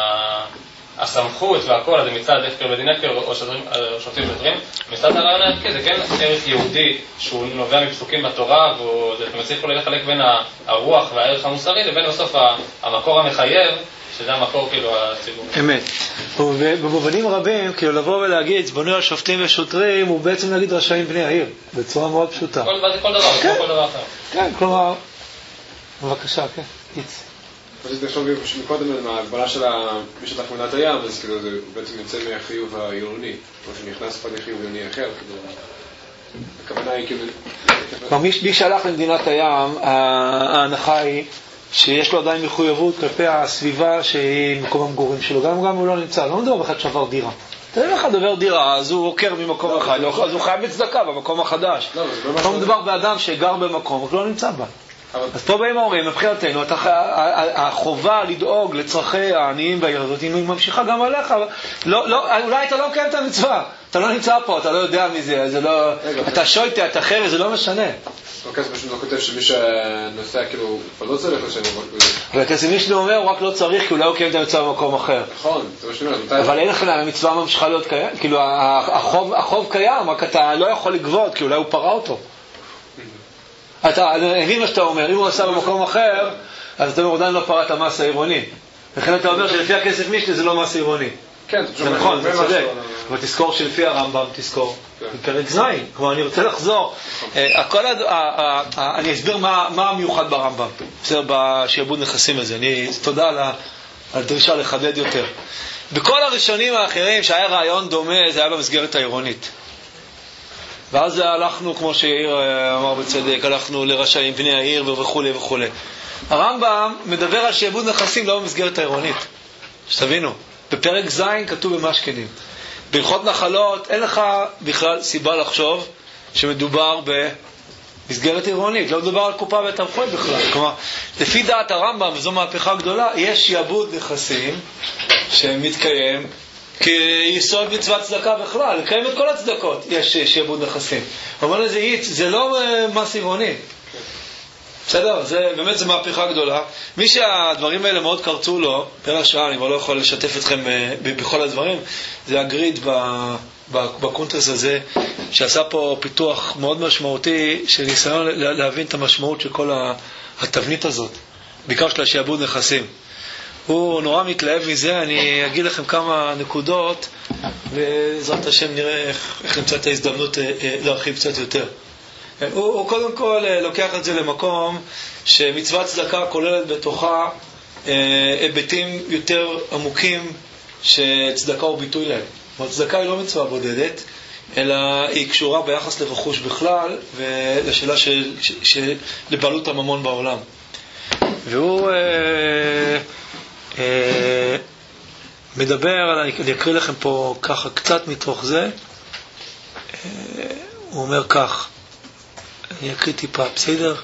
הסמכות והכל, אז מצד הפקר בדין הפקר או שופטים שוטרים, מצד הרעיון הערכי זה כן ערך יהודי שהוא נובע מפסוקים בתורה, ואתה מצליח אולי לחלק בין הרוח והערך המוסרי לבין בסוף המקור המחייב, שזה המקור כאילו הציבור. אמת. ובמובנים רבים, כאילו לבוא ולהגיד, בנוי על שופטים ושוטרים, הוא בעצם להגיד רשעים בני העיר, בצורה מאוד פשוטה. כל דבר, כמו כל דבר אחר. כן, כלומר, בבקשה, כן, איץ. רציתי לחשוב מקודם על ההגבלה של מי שטח מדינת הים, אז כאילו זה בעצם יוצא מהחיוב העירוני, כמו שנכנס פעם לחיוב עירוני אחר, הכוונה היא כאילו... מי שהלך למדינת הים, ההנחה היא שיש לו עדיין מחויבות כלפי הסביבה שהיא מקום המגורים שלו, גם הוא לא נמצא, לא מדבר אחד שעבר דירה. תראה לך דובר דירה, אז הוא עוקר ממקום אחד, אז הוא חייב בצדקה במקום החדש. לא מדבר באדם שגר במקום, הוא לא נמצא בה. אז פה באים אומרים, מבחינתנו, החובה לדאוג לצרכי העניים והילדות, היא ממשיכה גם עליך, אולי אתה לא מקיים את המצווה, אתה לא נמצא פה, אתה לא יודע מזה, אתה שויטה, אתה חרא, זה לא משנה. הכסף משהו לא כותב שמי שנוסע כאילו כבר לא צריך לשם אבל הכסף מי שלא אומר הוא רק לא צריך כי אולי הוא קיים את המצווה במקום אחר. נכון, זה משהו אבל אין לכם המצווה ממשיכה להיות קיים, כאילו החוב קיים, רק אתה לא יכול לגבות כי אולי הוא פרע אותו. אתה מבין מה שאתה אומר, אם הוא עשה במקום אחר אז אתה אומר עדיין לא פרע את המס העירוני, לכן אתה אומר שלפי הכסף משלי זה לא מס עירוני. כן, זה נכון, זה צודק. אבל תזכור שלפי הרמב"ם תזכור. בפרק ז', כלומר אני רוצה לחזור. אני אסביר מה המיוחד ברמב"ם. בסדר, בשיעבוד נכסים הזה. תודה על הדרישה לחדד יותר. בכל הראשונים האחרים שהיה רעיון דומה, זה היה במסגרת העירונית. ואז הלכנו, כמו שיאיר אמר בצדק, הלכנו לרשעים, בני העיר וכו' וכו'. הרמב"ם מדבר על שיעבוד נכסים לא במסגרת העירונית. שתבינו, בפרק ז' כתוב במשכנים. בהלכות נחלות אין לך בכלל סיבה לחשוב שמדובר במסגרת עירונית. לא מדובר על קופה ותמחוי בכלל. כלומר, לפי דעת הרמב"ם, וזו מהפכה גדולה, יש שיעבוד נכסים שמתקיים כיסוד מצוות צדקה בכלל. לקיים את כל הצדקות יש שיעבוד נכסים. אבל זה לא מס עירוני. בסדר? באמת זה מהפכה גדולה. מי שהדברים האלה מאוד קרצו לו, פר השעה, אני כבר לא יכול לשתף אתכם בכל הדברים, זה הגריד בקונטרס הזה, שעשה פה פיתוח מאוד משמעותי, של ניסיון להבין את המשמעות של כל התבנית הזאת, בעיקר של השיעבוד נכסים. הוא נורא מתלהב מזה, אני אגיד לכם כמה נקודות, ובעזרת השם נראה איך נמצא את ההזדמנות להרחיב קצת יותר. הוא קודם כל לוקח את זה למקום שמצוות צדקה כוללת בתוכה היבטים יותר עמוקים שצדקה הוא ביטוי להם. צדקה היא לא מצווה בודדת, אלא היא קשורה ביחס לרכוש בכלל ולשאלה לבעלות הממון בעולם. והוא מדבר, אני אקריא לכם פה ככה קצת מתוך זה. הוא אומר כך, אני אקריא טיפה, בסדר?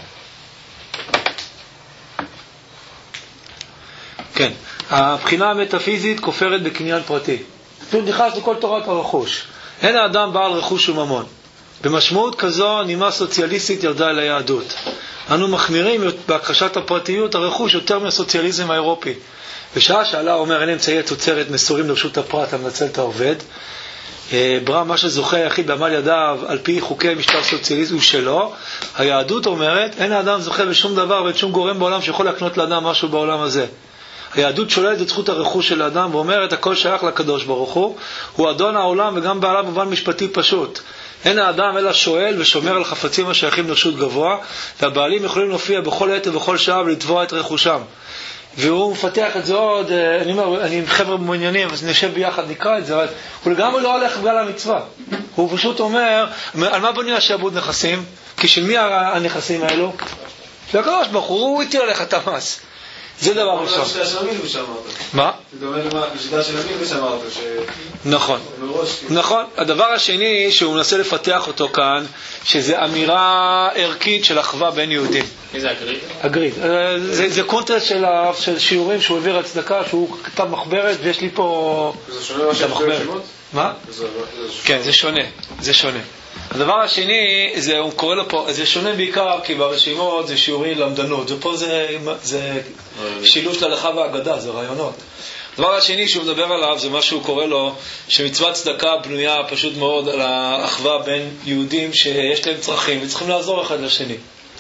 כן. הבחינה המטאפיזית כופרת בקניין פרטי. הוא נכנס לכל תורת הרכוש. אין האדם בעל רכוש וממון. במשמעות כזו נימה סוציאליסטית ירדה אל היהדות. אנו מחמירים בהכחשת הפרטיות הרכוש יותר מהסוציאליזם האירופי. בשעה שעלה אומר אין אמצעי תוצרת מסורים לרשות הפרט המנצל את העובד, ברם מה שזוכה היחיד בעמל ידיו על פי חוקי משטר סוציאליסט הוא שלו. היהדות אומרת אין האדם זוכה בשום דבר ואין שום גורם בעולם שיכול להקנות לאדם משהו בעולם הזה. היהדות שוללת את זכות הרכוש של האדם ואומרת הכל שייך לקדוש ברוך הוא אדון העולם וגם בעלה במובן משפטי פשוט. אין האדם אלא שואל ושומר על חפצים השייכים לרשות גבוה, והבעלים יכולים להופיע בכל עת ובכל שעה ולתבוע את רכושם. והוא מפתח את זה עוד, אני עם חבר'ה במעניינים, אז נשב ביחד, נקרא את זה, אבל הוא לגמרי לא הולך בגלל המצווה. הוא פשוט אומר, על מה בונים השיעבוד נכסים? כי של מי הנכסים האלו? של הקדוש ברוך הוא הטיל עליך את המס. זה דבר ראשון. זה של המילוש שאמרת. מה? זה דומה לשיטה של המילוש שאמרת. נכון. נכון. הדבר השני שהוא מנסה לפתח אותו כאן, שזה אמירה ערכית של אחווה בין יהודים. מי זה הגריד? הגריד. זה קונטרס של שיעורים שהוא העביר הצדקה, שהוא כתב מחברת, ויש לי פה... זה שונה מה שאתה שמות? מה? כן, זה שונה. זה שונה. הדבר השני, הוא קורא לו פה, זה שונה בעיקר, כי ברשימות זה שיעורי למדנות, ופה זה שילוש להלכה והאגדה, זה רעיונות. הדבר השני שהוא מדבר עליו, זה מה שהוא קורא לו, שמצוות צדקה בנויה פשוט מאוד על האחווה בין יהודים שיש להם צרכים, וצריכים לעזור אחד לשני.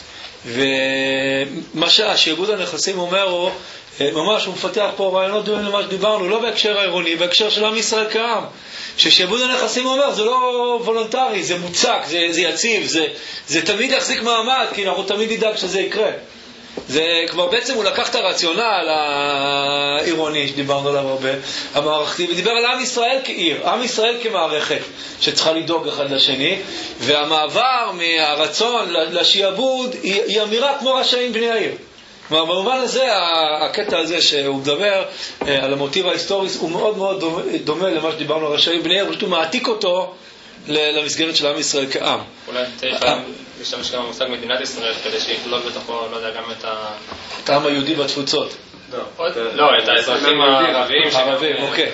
ומה שהשיעבוד הנכסים אומר הוא, ממש הוא מפתח פה רעיונות דומים למה שדיברנו, לא בהקשר העירוני, בהקשר של עם ישראל כעם. ששיעבוד הנכסים אומר, זה לא וולונטרי, זה מוצק, זה יציב, זה תמיד יחזיק מעמד, כי אנחנו תמיד נדאג שזה יקרה. זה כבר בעצם הוא לקח את הרציונל העירוני שדיברנו עליו הרבה, המערכתי, ודיבר על עם ישראל כעיר, עם ישראל כמערכת שצריכה לדאוג אחד לשני, והמעבר מהרצון לשיעבוד היא אמירה כמו רשעים בני העיר. במובן הזה, הקטע הזה שהוא מדבר על המוטיב ההיסטורי הוא מאוד מאוד דומה למה שדיברנו על רשעים בני העיר, פשוט הוא מעתיק אותו למסגרת של עם ישראל כעם. אולי להשתמש גם במושג מדינת ישראל כדי שיכלול בתוכו, לא יודע, גם את העם היהודי בתפוצות. לא, את האזרחים הערביים. אוקיי.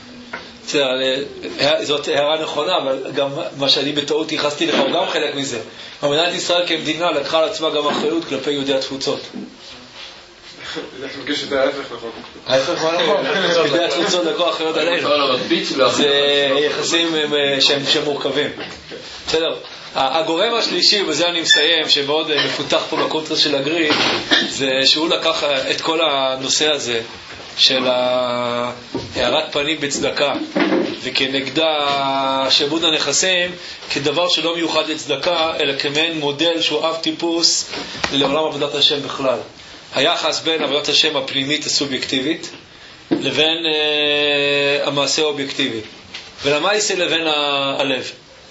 זאת הערה נכונה, אבל גם מה שאני בטעות ייחסתי לך הוא גם חלק מזה. מדינת ישראל כמדינה לקחה על עצמה גם אחריות כלפי יהודי התפוצות. זה מפגש את ההפך, נכון. ההפך מה נכון? יהודי התפוצות לקחו אחריות עלינו. זה יחסים שהם מורכבים. בסדר. הגורם השלישי, ובזה אני מסיים, שמאוד מפותח פה בקונטרס של הגריד, זה שהוא לקח את כל הנושא הזה של הארת פנים בצדקה, וכנגדה שעבוד הנכסים כדבר שלא מיוחד לצדקה, אלא כמעין מודל שהוא אב טיפוס לעולם עבודת השם בכלל. היחס בין עבודת השם הפנימית הסובייקטיבית לבין המעשה האובייקטיבי, ולמעשה לבין הלב.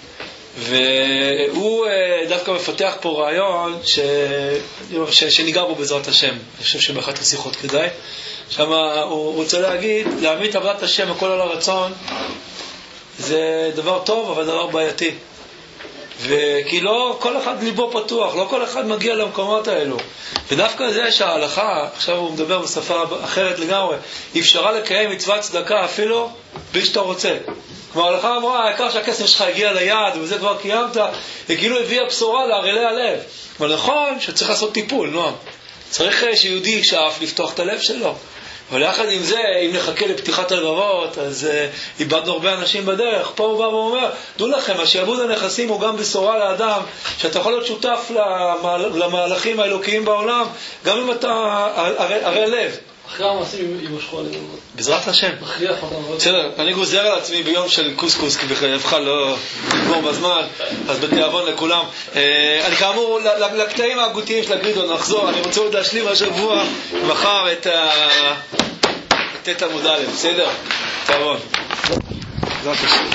והוא דווקא מפתח פה רעיון שניגע בו בעזרת השם. אני חושב שבאחת השיחות כדאי. שם הוא רוצה להגיד, להעמיד עבודת השם הכל על הרצון זה דבר טוב אבל דבר בעייתי, וכי לא כל אחד ליבו פתוח, לא כל אחד מגיע למקומות האלו, ודווקא זה שההלכה, עכשיו הוא מדבר בשפה אחרת לגמרי, אפשרה לקיים מצוות צדקה אפילו בלי שאתה רוצה. כלומר ההלכה אמרה, העיקר שהכסף שלך הגיע ליד וזה כבר קיימת, וכאילו הביאה בשורה לערלי הלב. אבל נכון שצריך לעשות טיפול, נועם, צריך שיהודי ישאף לפתוח את הלב שלו, אבל יחד עם זה, אם נחכה לפתיחת הלבבות, אז איבדנו הרבה אנשים בדרך. פה הוא בא ואומר, דעו לכם, השעבוד הנכסים הוא גם בשורה לאדם, שאתה יכול להיות שותף למהלכים האלוקיים בעולם, גם אם אתה הרי לב. אחרי המעשים יימשכו על הלבבות. בעזרת השם. בסדר, אני גוזר על עצמי ביום של קוסקוס, כי בחייבך לא נגמור בזמן, אז בתיאבון לכולם. אני כאמור, לקטעים ההגותיים של הגרידון נחזור, אני רוצה עוד להשלים השבוע, מחר את תלמוד א', בסדר? תיאבון. בעזרת השם.